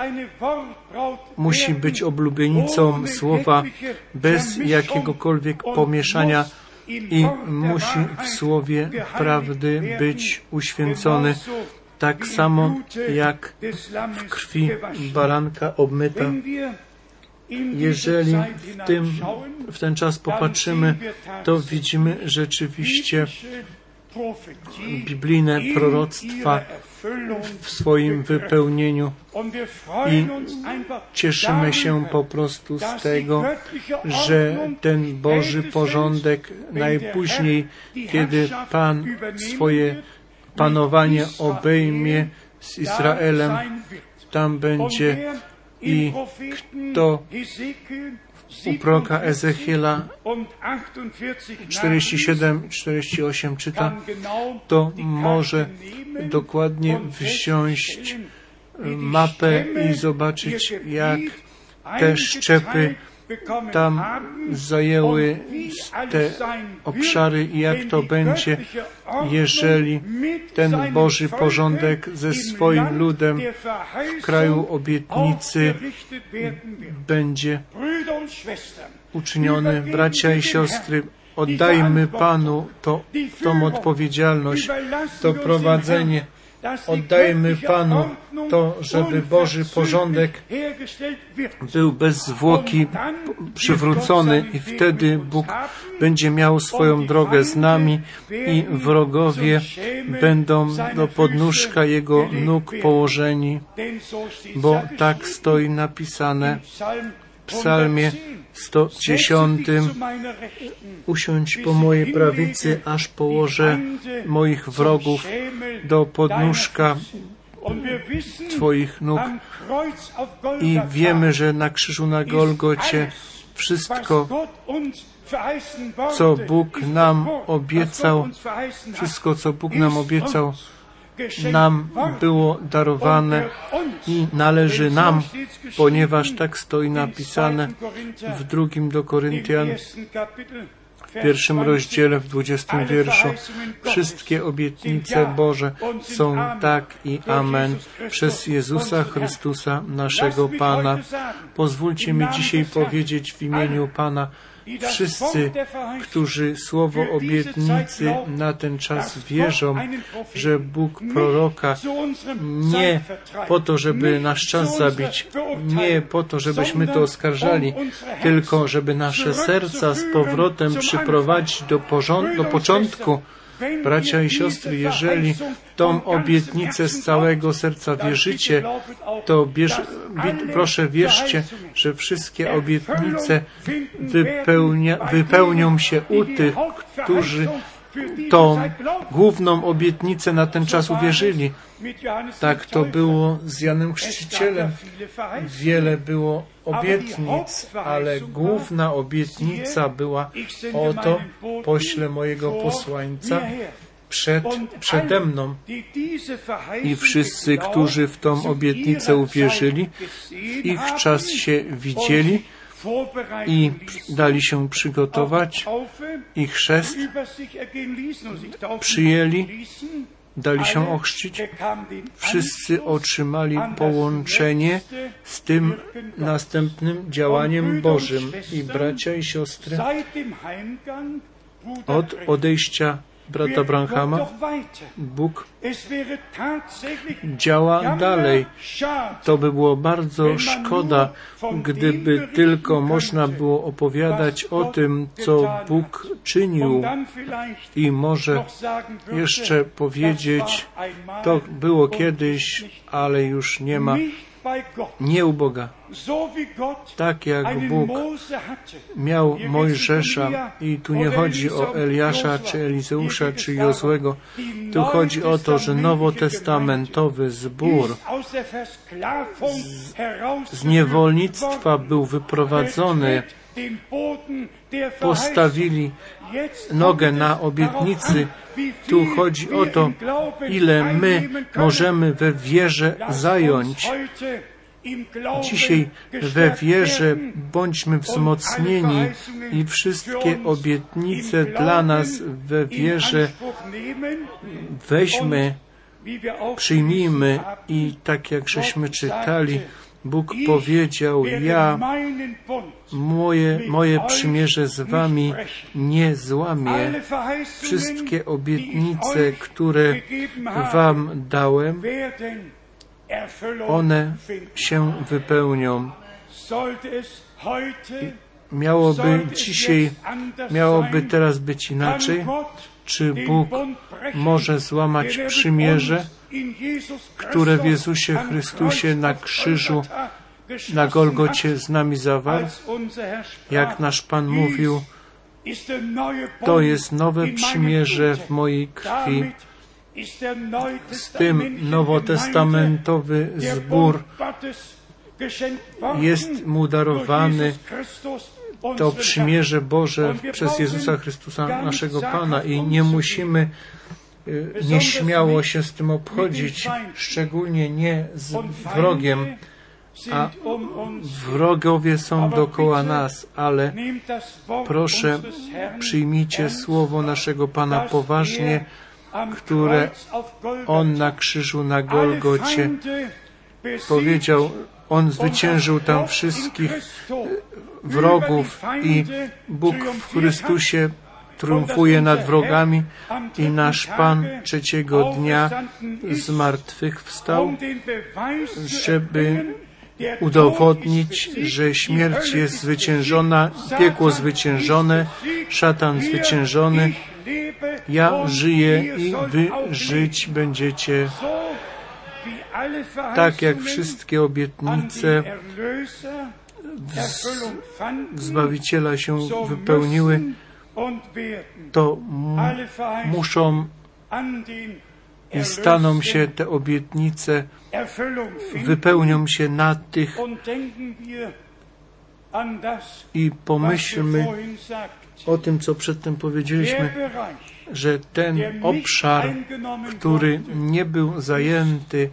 Speaker 1: Musi być oblubienicą słowa bez jakiegokolwiek pomieszania i musi w słowie prawdy być uświęcony. Tak samo jak w krwi baranka obmyta. Jeżeli w ten czas popatrzymy, to widzimy rzeczywiście biblijne proroctwa w swoim wypełnieniu i cieszymy się po prostu z tego, że ten Boży porządek najpóźniej, kiedy Pan swoje panowanie obejmie z Izraelem, tam będzie i kto u proroka Ezechiela 47-48 czyta, to może dokładnie wziąć mapę i zobaczyć, jak te szczepy tam zajęły te obszary i jak to będzie, jeżeli ten Boży porządek ze swoim ludem w kraju obietnicy będzie uczyniony. Bracia i siostry, oddajmy Panu tą odpowiedzialność, to prowadzenie. Oddajmy Panu to, żeby Boży porządek był bez zwłoki przywrócony i wtedy Bóg będzie miał swoją drogę z nami i wrogowie będą do podnóżka Jego nóg położeni, bo tak stoi napisane w Psalmie 110. Usiądź po mojej prawicy, aż położę moich wrogów do podnóżka Twoich nóg. I wiemy, że na krzyżu na Golgocie wszystko, co Bóg nam obiecał, nam było darowane i należy nam, ponieważ tak stoi napisane w 2 do Koryntian, w 1 rozdziale, w 20 wierszu. Wszystkie obietnice Boże są tak i amen przez Jezusa Chrystusa, naszego Pana. Pozwólcie mi dzisiaj powiedzieć w imieniu Pana, wszyscy, którzy słowo obietnicy na ten czas wierzą, że Bóg proroka nie po to, żeby nasz czas zabić, nie po to, żebyśmy to oskarżali, tylko żeby nasze serca z powrotem przyprowadzić do początku. Bracia i siostry, jeżeli tą obietnicę z całego serca wierzycie, to proszę wierzcie, że wszystkie obietnice wypełnią się u tych, którzy tą główną obietnicę na ten czas uwierzyli. Tak to było z Janem Chrzcicielem. Wiele było obietnic, ale główna obietnica była: oto poślę mojego posłańca przede mną. I wszyscy, którzy w tą obietnicę uwierzyli, w ich czas się widzieli i dali się przygotować i chrzest przyjęli, dali się ochrzcić. Wszyscy otrzymali połączenie z tym następnym działaniem Bożym. I bracia i siostry, od odejścia brata Branhama Bóg działa dalej. To by było bardzo szkoda, gdyby tylko można było opowiadać o tym, co Bóg czynił i może jeszcze powiedzieć, to było kiedyś, ale już nie ma. Nie u Boga. Tak jak Bóg miał Mojżesza, i tu nie chodzi o Eliasza, czy Elizeusza, czy Jozłego, tu chodzi o to, że nowotestamentowy zbór z niewolnictwa był wyprowadzony, postawili nogę na obietnicy. Tu chodzi o to, ile my możemy we wierze zająć. Dzisiaj we wierze bądźmy wzmocnieni i wszystkie obietnice dla nas we wierze weźmy, przyjmijmy i tak jak żeśmy czytali, Bóg powiedział: ja moje przymierze z wami nie złamię. Wszystkie obietnice, które wam dałem, one się wypełnią. Miałoby teraz być inaczej? czy Bóg może złamać przymierze, które w Jezusie Chrystusie na krzyżu, na Golgocie z nami zawarł? Jak nasz Pan mówił, to jest nowe przymierze w mojej krwi. Z tym nowotestamentowy zbór jest mu darowany, to przymierze Boże przez Jezusa Chrystusa, naszego Pana, i nie musimy nieśmiało się z tym obchodzić, szczególnie nie z wrogiem, a wrogowie są dookoła nas, ale proszę, przyjmijcie słowo naszego Pana poważnie, które On na krzyżu na Golgocie powiedział. On zwyciężył tam wszystkich wrogów i Bóg w Chrystusie triumfuje nad wrogami i nasz Pan trzeciego dnia z martwych wstał, żeby udowodnić, że śmierć jest zwyciężona, piekło zwyciężone, szatan zwyciężony. Ja żyję i wy żyć będziecie. Tak jak wszystkie obietnice Zbawiciela się wypełniły, to muszą i staną się te obietnice, wypełnią się na tych i pomyślmy o tym, co przedtem powiedzieliśmy, że ten obszar, który nie był zajęty,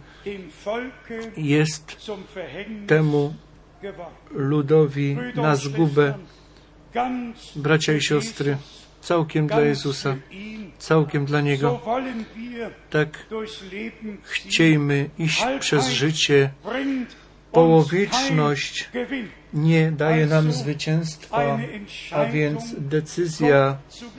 Speaker 1: jest temu ludowi na zgubę. Bracia i siostry, całkiem dla Jezusa, całkiem dla Niego. Tak chciejmy iść przez życie. Połowiczność nie daje nam zwycięstwa, a więc decyzja.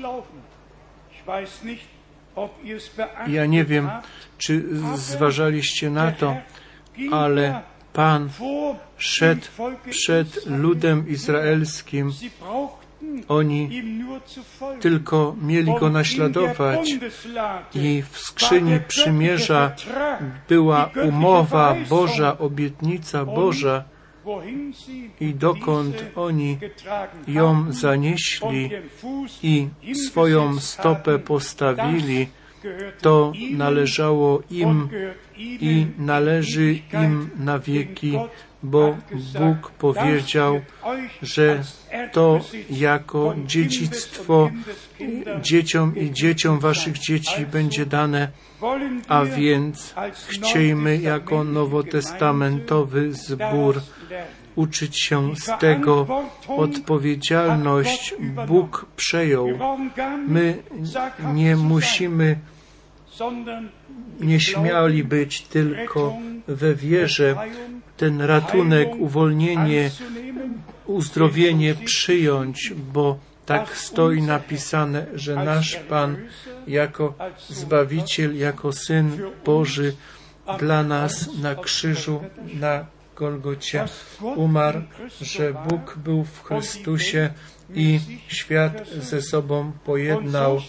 Speaker 1: Ja nie wiem, czy zważaliście na to, ale Pan szedł przed ludem izraelskim. Oni tylko mieli Go naśladować i w skrzyni przymierza była umowa Boża, obietnica Boża, i dokąd oni ją zanieśli i swoją stopę postawili, to należało im i należy im na wieki, bo Bóg powiedział, że to jako dziedzictwo dzieciom i dzieciom waszych dzieci będzie dane, a więc chciejmy jako nowotestamentowy zbór uczyć się z tego. Odpowiedzialność Bóg przejął. My nie musimy nieśmiali być, tylko we wierze ten ratunek, uwolnienie, uzdrowienie przyjąć, bo tak stoi napisane, że nasz Pan jako Zbawiciel, jako Syn Boży dla nas na krzyżu, na Golgocie umarł, że Bóg był w Chrystusie i świat ze sobą pojednał.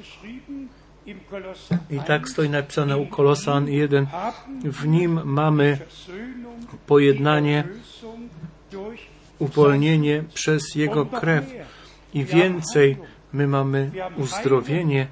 Speaker 1: I tak stoi napisane u Kolosan 1. W Nim mamy pojednanie, uwolnienie przez Jego krew. I więcej, my mamy uzdrowienie.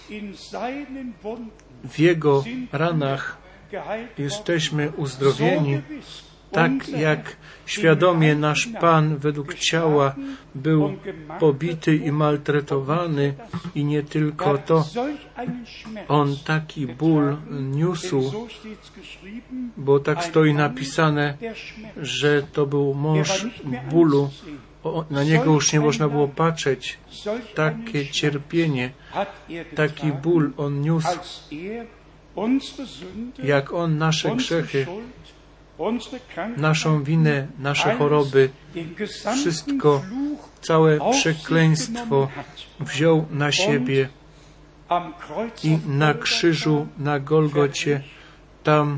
Speaker 1: W Jego ranach jesteśmy uzdrowieni. Tak jak świadomie nasz Pan według ciała był pobity i maltretowany, i nie tylko to, On taki ból niósł, bo tak stoi napisane, że to był mąż bólu. Na Niego już nie można było patrzeć. Takie cierpienie, taki ból On niósł, jak On nasze grzechy, naszą winę, nasze choroby, wszystko, całe przekleństwo wziął na siebie i na krzyżu, na Golgocie, tam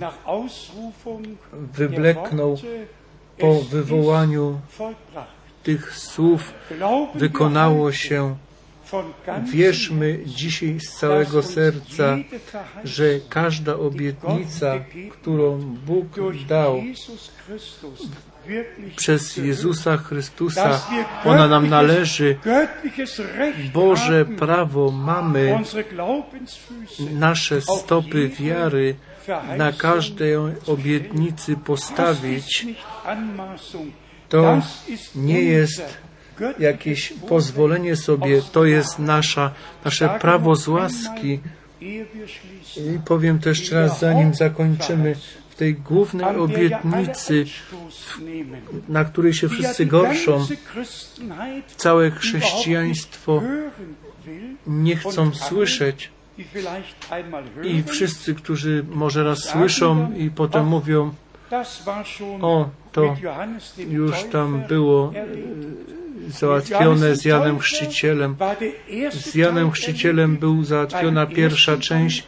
Speaker 1: wybleknął po wywołaniu tych słów, wykonało się. Wierzmy dzisiaj z całego serca, że każda obietnica, którą Bóg dał przez Jezusa Chrystusa, ona nam należy. Boże prawo mamy, nasze stopy wiary na każdej obietnicy postawić. To nie jest jakieś pozwolenie sobie, to jest nasze prawo z łaski. I powiem to jeszcze raz, zanim zakończymy, w tej głównej obietnicy, na której się wszyscy gorszą, całe chrześcijaństwo nie chcą słyszeć. I wszyscy, którzy może raz słyszą i potem mówią, o, to już tam było załatwione z Janem Chrzcicielem. Z Janem Chrzcicielem był załatwiona pierwsza część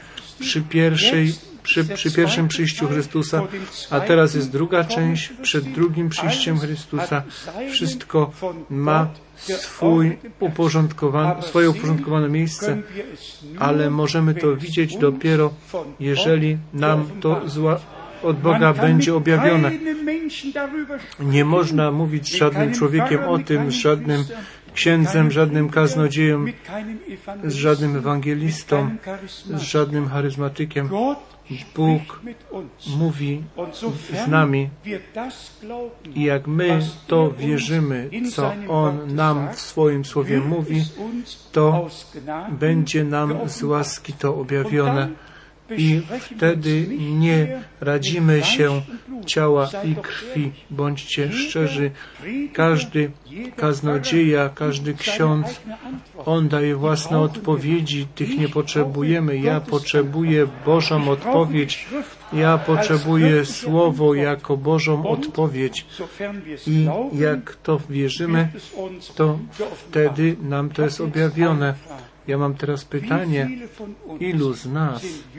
Speaker 1: przy pierwszym przyjściu Chrystusa, a teraz jest druga część przed drugim przyjściem Chrystusa. Wszystko ma swoje uporządkowane miejsce, ale możemy to widzieć dopiero, jeżeli nam to od Boga będzie objawione. Nie można mówić z żadnym człowiekiem o tym, z żadnym księdzem, żadnym kaznodzieją, z żadnym ewangelistą, z żadnym charyzmatykiem. Bóg mówi z nami i jak my to wierzymy, co On nam w swoim Słowie mówi, to będzie nam z łaski to objawione. I wtedy nie radzimy się ciała i krwi. Bądźcie szczerzy. Każdy kaznodzieja, każdy ksiądz, on daje własne odpowiedzi. Tych nie potrzebujemy. Ja potrzebuję Bożą odpowiedź. Ja potrzebuję Słowo jako Bożą odpowiedź. I jak to wierzymy, to wtedy nam to jest objawione. Ja mam teraz pytanie, ilu z nas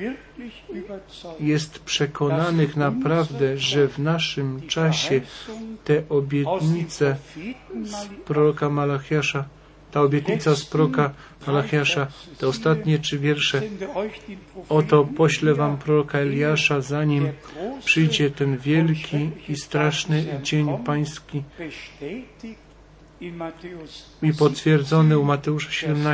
Speaker 1: jest przekonanych naprawdę, że w naszym czasie te obietnice z proroka Malachiasza, ta obietnica z proroka Malachiasza, te ostatnie 3 wiersze, oto poślę wam proroka Eliasza, zanim przyjdzie ten wielki i straszny dzień pański, i potwierdzony u Mateusza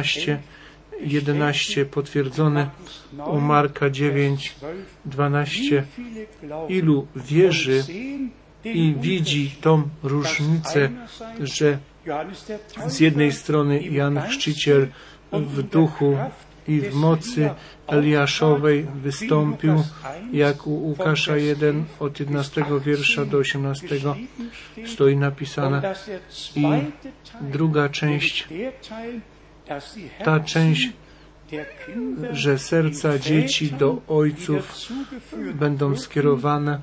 Speaker 1: 17:11, potwierdzone u Marka 9:12. Ilu wierzy i widzi tą różnicę, że z jednej strony Jan Chrzciciel w duchu i w mocy Eliaszowej wystąpił, jak u Łukasza 1 od 11 wiersza do 18 stoi napisane. I druga część, ta część, że serca dzieci do ojców będą skierowane,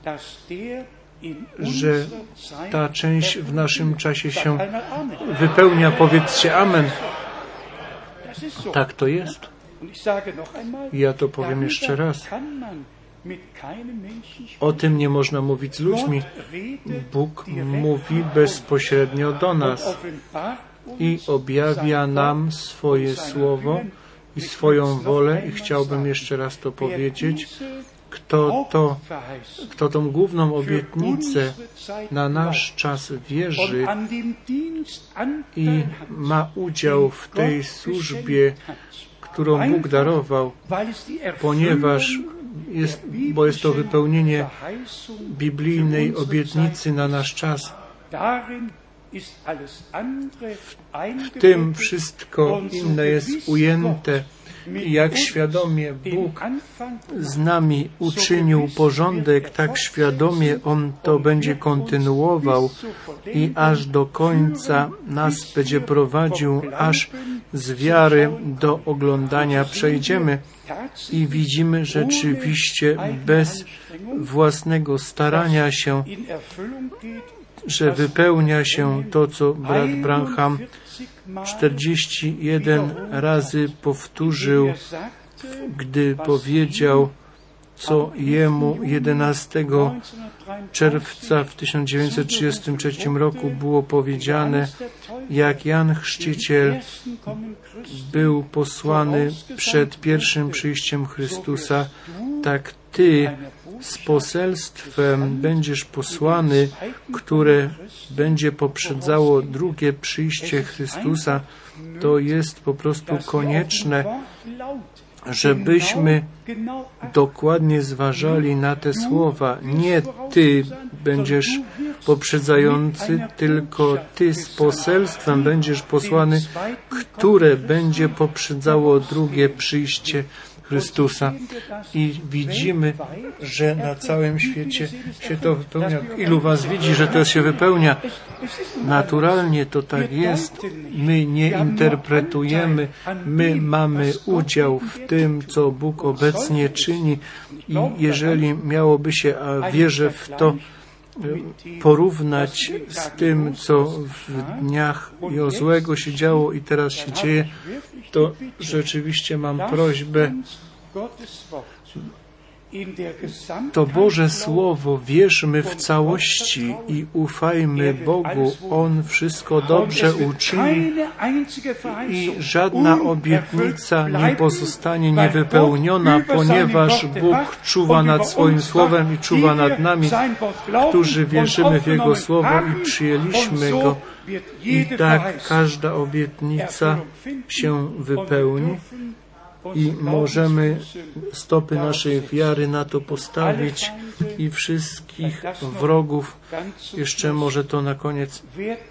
Speaker 1: że ta część w naszym czasie się wypełnia. Powiedzcie amen. Tak to jest. Ja to powiem jeszcze raz. O tym nie można mówić z ludźmi. Bóg mówi bezpośrednio do nas i objawia nam swoje słowo i swoją wolę. I chciałbym jeszcze raz to powiedzieć. Kto tą główną obietnicę na nasz czas wierzy i ma udział w tej służbie, którą Bóg darował, bo jest to wypełnienie biblijnej obietnicy na nasz czas. W tym wszystko inne jest ujęte. Jak świadomie Bóg z nami uczynił porządek, tak świadomie On to będzie kontynuował i aż do końca nas będzie prowadził, aż z wiary do oglądania przejdziemy i widzimy rzeczywiście bez własnego starania się, że wypełnia się to, co brat Branham 41 razy powtórzył, gdy powiedział, co jemu 11 czerwca w 1933 roku było powiedziane Jak Jan Chrzciciel był posłany przed pierwszym przyjściem Chrystusa, tak Ty z poselstwem będziesz posłany, które będzie poprzedzało drugie przyjście Chrystusa. To jest po prostu konieczne, żebyśmy dokładnie zważali na te słowa. Nie Ty będziesz poprzedzający, tylko Ty z poselstwem będziesz posłany, które będzie poprzedzało drugie przyjście Chrystusa. I widzimy, że na całym świecie się to wypełnia. Ilu was widzi, że to się wypełnia? Naturalnie to tak jest. My nie interpretujemy. My mamy udział w tym, co Bóg obecnie czyni. I jeżeli miałoby się, a wierzę w to, porównać z tym, co w dniach Jozłego się działo i teraz się dzieje, to rzeczywiście mam prośbę, to Boże Słowo wierzmy w całości i ufajmy Bogu. On wszystko dobrze uczyni i żadna obietnica nie pozostanie niewypełniona, ponieważ Bóg czuwa nad swoim Słowem i czuwa nad nami, którzy wierzymy w Jego Słowo i przyjęliśmy Go. I tak każda obietnica się wypełni. I możemy stopy naszej wiary na to postawić i wszystkich wrogów, jeszcze może to na koniec,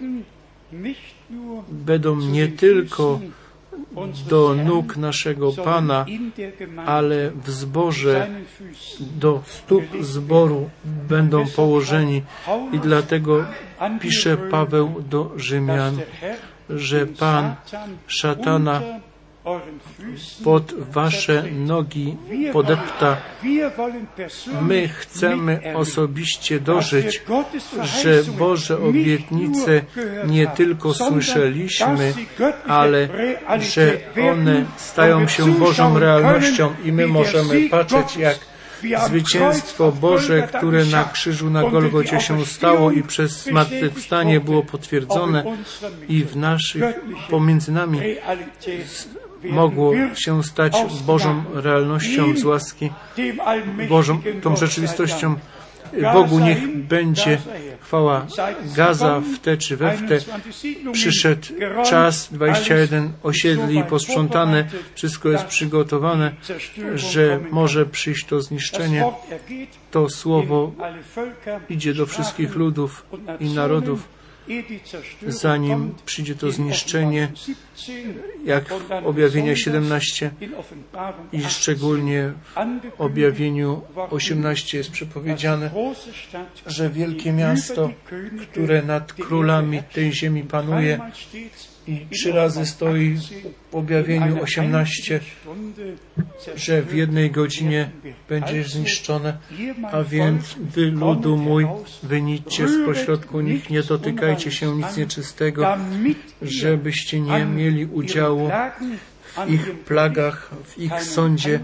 Speaker 1: będą nie tylko do nóg naszego Pana, ale w zborze, do stóp zboru będą położeni. I dlatego pisze Paweł do Rzymian, że Pan szatana pod wasze nogi podepta. My chcemy osobiście dożyć, że Boże obietnice nie tylko słyszeliśmy, ale że one stają się Bożą realnością i my możemy patrzeć, jak zwycięstwo Boże, które na krzyżu na Golgocie się stało i przez zmartwychwstanie było potwierdzone i w naszych, pomiędzy nami mogło się stać Bożą realnością z łaski, Bożą tą rzeczywistością. Bogu niech będzie chwała. Gaza w te czy we w te. Przyszedł czas, 21 osiedli posprzątane, wszystko jest przygotowane, że może przyjść to zniszczenie. To słowo idzie do wszystkich ludów i narodów, zanim przyjdzie to zniszczenie, jak w Objawieniu 17 i szczególnie w Objawieniu 18 jest przepowiedziane, że wielkie miasto, które nad królami tej ziemi panuje i 3 razy stoi w Objawieniu 18, że w 1 godzinie będzie zniszczone, a więc wy, ludu mój, wyniczcie z pośrodku nich, nie dotykajcie się nic nieczystego, żebyście nie mieli udziału w ich plagach, w ich sądzie.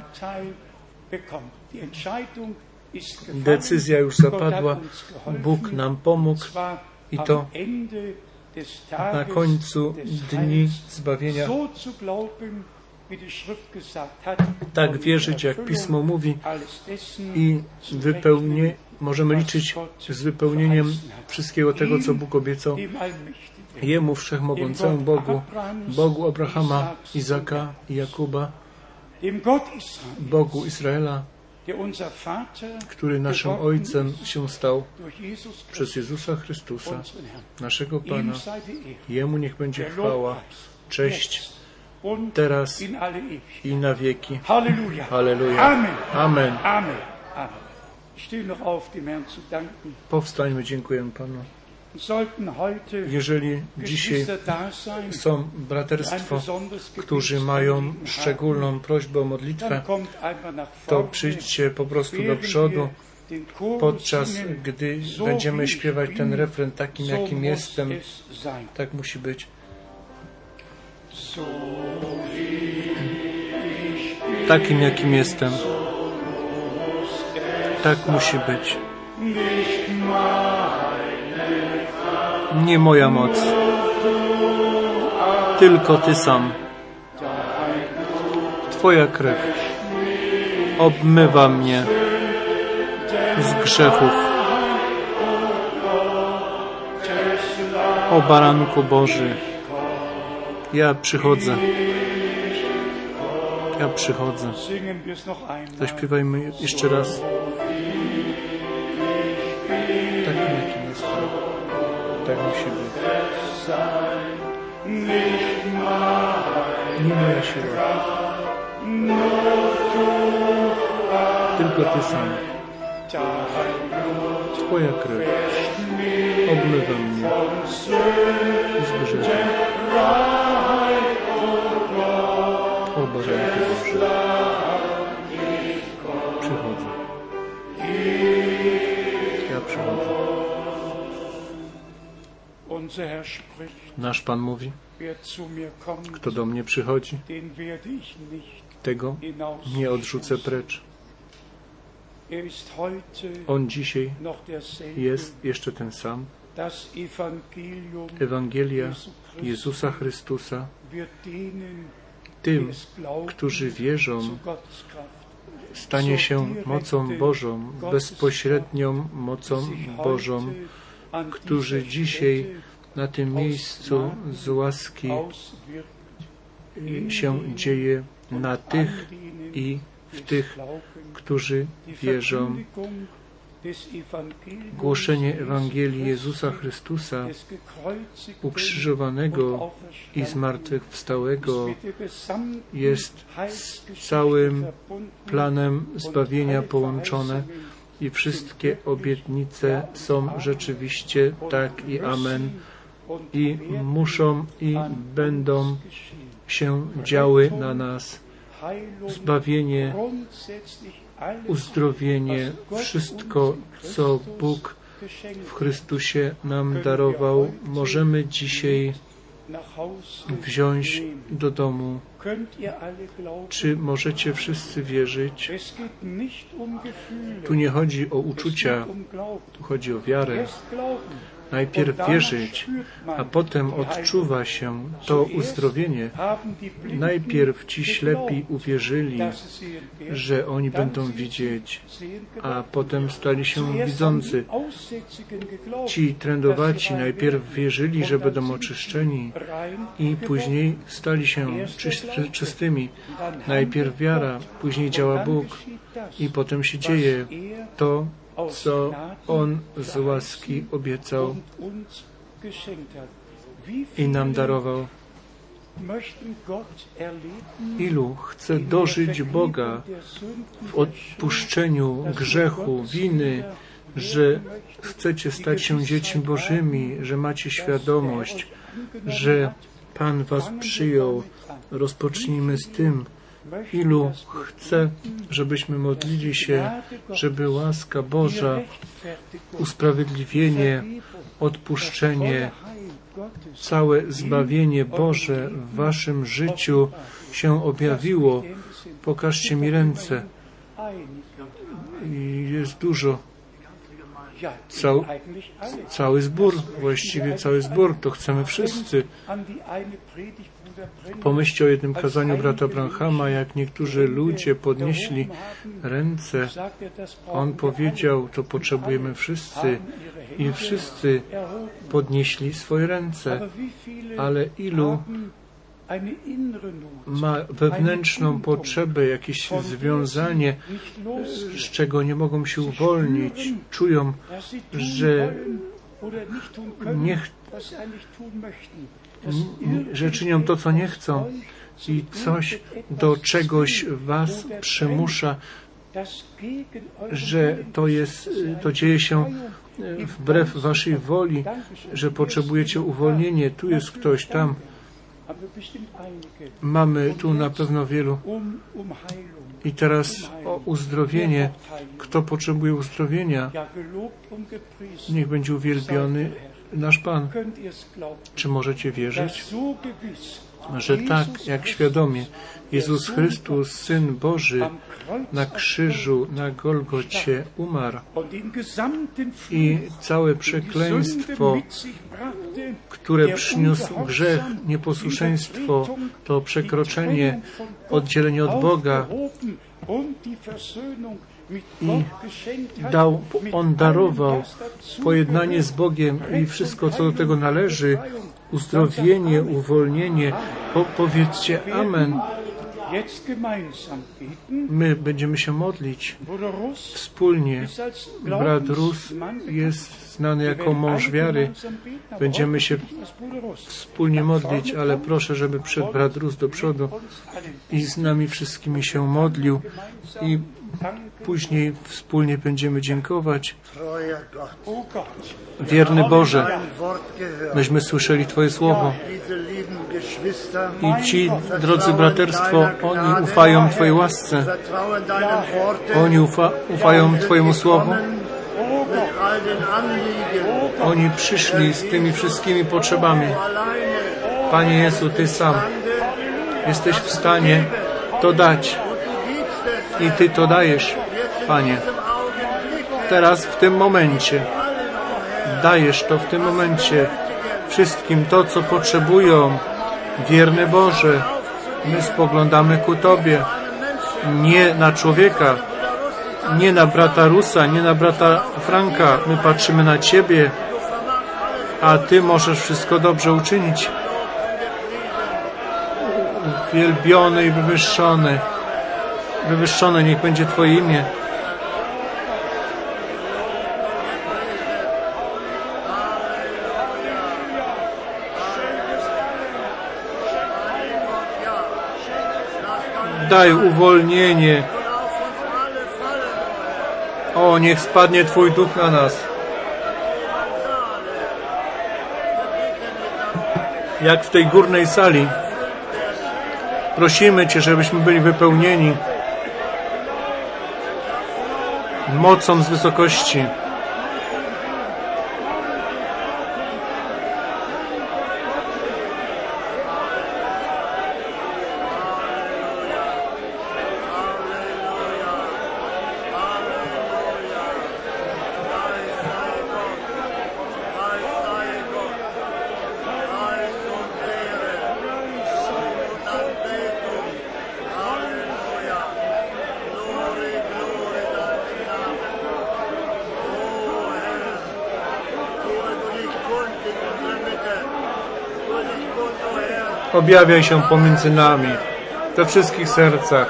Speaker 1: Decyzja już zapadła, Bóg nam pomógł i to na końcu dni zbawienia tak wierzyć, jak Pismo mówi, i możemy liczyć z wypełnieniem wszystkiego tego, co Bóg obiecał Jemu Wszechmogącemu Bogu, Bogu Abrahama, Izaka i Jakuba, Bogu Izraela, który naszym Ojcem się stał przez Jezusa Chrystusa, naszego Pana. Jemu niech będzie chwała, cześć, teraz i na wieki. Halleluja. Amen. Powstańmy, dziękujemy Panu. Jeżeli dzisiaj są braterstwo, którzy mają szczególną prośbę o modlitwę, to przyjdźcie po prostu do przodu, podczas gdy będziemy śpiewać ten refren takim, jakim jestem. Tak musi być. Takim, jakim jestem. Tak musi być. Nie moja moc, Tylko Ty sam. Twoja krew obmywa mnie z grzechów. O Baranku Boży, ja przychodzę. Ja przychodzę. Zaśpiewajmy jeszcze raz. Tak, jaki jest. Tak musi być. Nie moja siła. Tylko Ty sam. Twoja krew obmywa mnie z grzechem. O Baranku Boży, przychodzę. Ja przychodzę. Nasz Pan mówi, kto do mnie przychodzi, tego nie odrzucę precz. On dzisiaj jest jeszcze ten sam. Ewangelia Jezusa Chrystusa tym, którzy wierzą, stanie się mocą Bożą, bezpośrednią mocą Bożą, którzy dzisiaj na tym miejscu z łaski się dzieje na tych i w tych, którzy wierzą. Głoszenie Ewangelii Jezusa Chrystusa, ukrzyżowanego i zmartwychwstałego, jest z całym planem zbawienia połączone i wszystkie obietnice są rzeczywiście tak i amen i muszą i będą się działy na nas. Zbawienie, uzdrowienie, wszystko, co Bóg w Chrystusie nam darował, możemy dzisiaj wziąć do domu. Czy możecie wszyscy wierzyć? Tu nie chodzi o uczucia, tu chodzi o wiarę. Najpierw wierzyć, a potem odczuwa się to uzdrowienie. Najpierw ci ślepi uwierzyli, że oni będą widzieć, a potem stali się widzący. Ci trędowaci najpierw wierzyli, że będą oczyszczeni i później stali się czystymi. Najpierw wiara, później działa Bóg i potem się dzieje to, co On z łaski obiecał i nam darował. Ilu chce dożyć Boga w odpuszczeniu grzechu, winy, że chcecie stać się dziećmi Bożymi, że macie świadomość, że Pan was przyjął. Rozpocznijmy z tym. Ilu chce, żebyśmy modlili się, żeby łaska Boża, usprawiedliwienie, odpuszczenie, całe zbawienie Boże w waszym życiu się objawiło. Pokażcie mi ręce. I jest dużo. Cały zbór, właściwie cały zbór, to chcemy wszyscy. Pomyślcie o jednym kazaniu brata Branhama, jak niektórzy ludzie podnieśli ręce. On powiedział, to potrzebujemy wszyscy. I wszyscy podnieśli swoje ręce. Ale ilu ma wewnętrzną potrzebę, jakieś związanie, z czego nie mogą się uwolnić. Czują, że czynią to, co nie chcą i coś do czegoś was przymusza, że to dzieje się wbrew waszej woli, że potrzebujecie uwolnienia. Tu jest ktoś, tam. Mamy tu na pewno wielu. I teraz o uzdrowienie. Kto potrzebuje uzdrowienia? Niech będzie uwielbiony nasz Pan. Czy możecie wierzyć, że tak jak świadomie Jezus Chrystus, Syn Boży, na krzyżu, na Golgocie umarł i całe przekleństwo które przyniósł grzech, nieposłuszeństwo, to przekroczenie, oddzielenie od Boga. I On darował pojednanie z Bogiem i wszystko, co do tego należy, uzdrowienie, uwolnienie. Powiedzcie amen. My będziemy się modlić wspólnie. Brat Rus jest znany jako mąż wiary. Będziemy się wspólnie modlić, ale proszę, żeby przyszedł brat Rus do przodu i z nami wszystkimi się modlił i później wspólnie będziemy dziękować. Wierny Boże, myśmy słyszeli Twoje słowo i ci, drodzy braterstwo, oni ufają Twojej łasce. Oni ufają Twojemu słowu. Oni przyszli z tymi wszystkimi potrzebami. Panie Jezu, Ty sam jesteś w stanie to dać. I Ty to dajesz, Panie. Teraz, w tym momencie. Dajesz to w tym momencie wszystkim to, co potrzebują. Wierny Boże, my spoglądamy ku Tobie. Nie na człowieka, nie na brata Rusa, nie na brata Franka. My patrzymy na Ciebie, a Ty możesz wszystko dobrze uczynić. Uwielbiony i wywyższony. Wywyższone niech będzie Twoje imię. Daj uwolnienie. O, niech spadnie Twój duch na nas. Jak w tej górnej sali. Prosimy Cię, żebyśmy byli wypełnieni mocą z wysokości. Objawiaj się pomiędzy nami, we wszystkich sercach.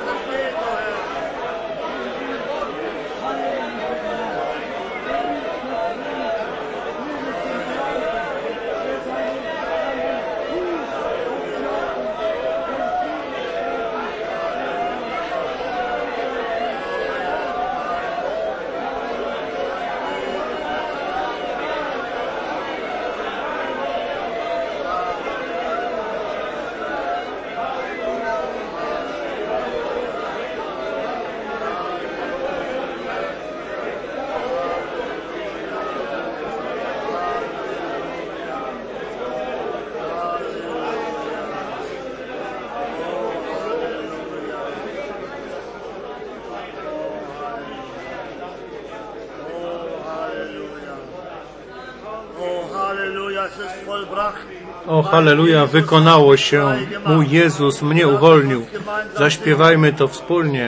Speaker 1: O, halleluja, wykonało się. Mój Jezus mnie uwolnił. Zaśpiewajmy to wspólnie.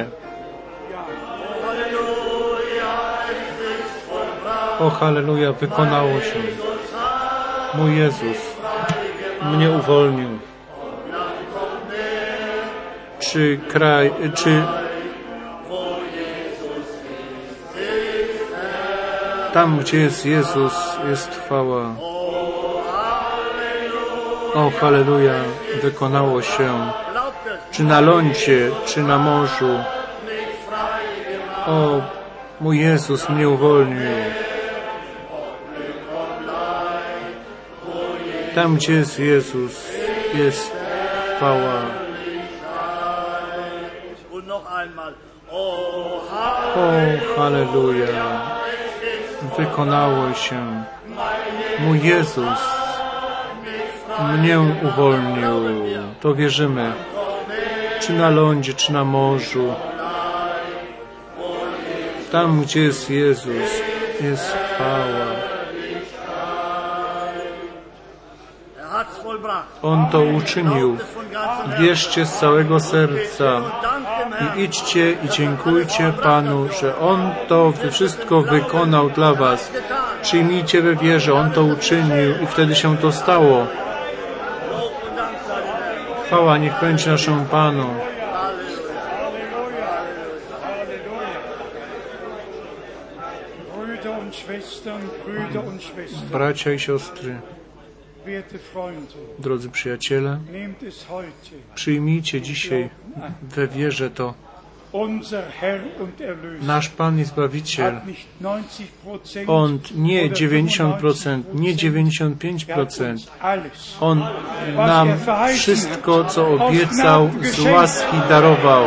Speaker 1: O, halleluja, wykonało się. Mój Jezus mnie uwolnił. Czy tam, gdzie jest Jezus, jest chwała. O, halleluja, wykonało się. Czy na lądzie, czy na morzu. O, mój Jezus mnie uwolnił. Tam, gdzie jest Jezus, jest chwała. O, halleluja, wykonało się. Mój Jezus mnie uwolnił. To wierzymy. Czy na lądzie, czy na morzu. Tam, gdzie jest Jezus, jest chwała. On to uczynił. Wierzcie z całego serca i idźcie i dziękujcie Panu, że On to wszystko wykonał dla was. Przyjmijcie we wierze, On to uczynił i wtedy się to stało. Chwała niech będzie naszemu Panu. Bracia i siostry, drodzy przyjaciele, przyjmijcie dzisiaj we wierze to. Nasz Pan i Zbawiciel, On nie 90%, nie 95%. On nam wszystko, co obiecał, z łaski darował.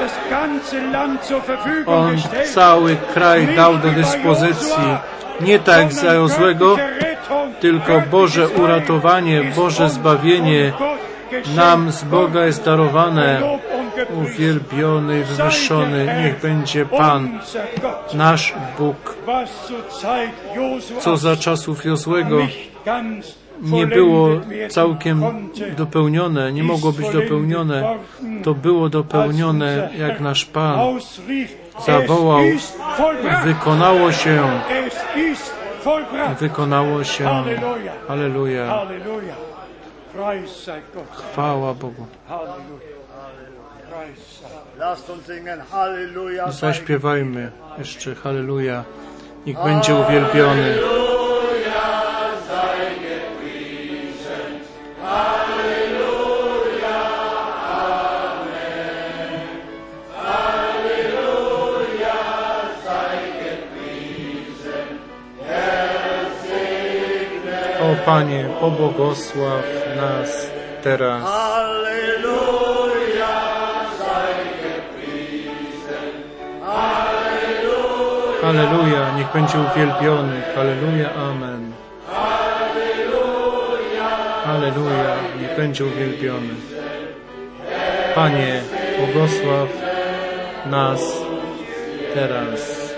Speaker 1: On cały kraj dał do dyspozycji. Nie tak za złego, tylko Boże uratowanie, Boże zbawienie nam z Boga jest darowane. Uwielbiony i wywyższony niech będzie Pan, nasz Bóg. Co za czasów Jozłego nie było całkiem dopełnione, nie mogło być dopełnione, to było dopełnione, jak nasz Pan zawołał, wykonało się. Wykonało się. Halleluja. Chwała Bogu. Zaśpiewajmy jeszcze Halleluja. Niech będzie uwielbiony. O Panie, pobłogosław nas teraz. Halleluja, niech będzie uwielbiony. Halleluja, amen. Halleluja, niech będzie uwielbiony. Panie, błogosław nas teraz.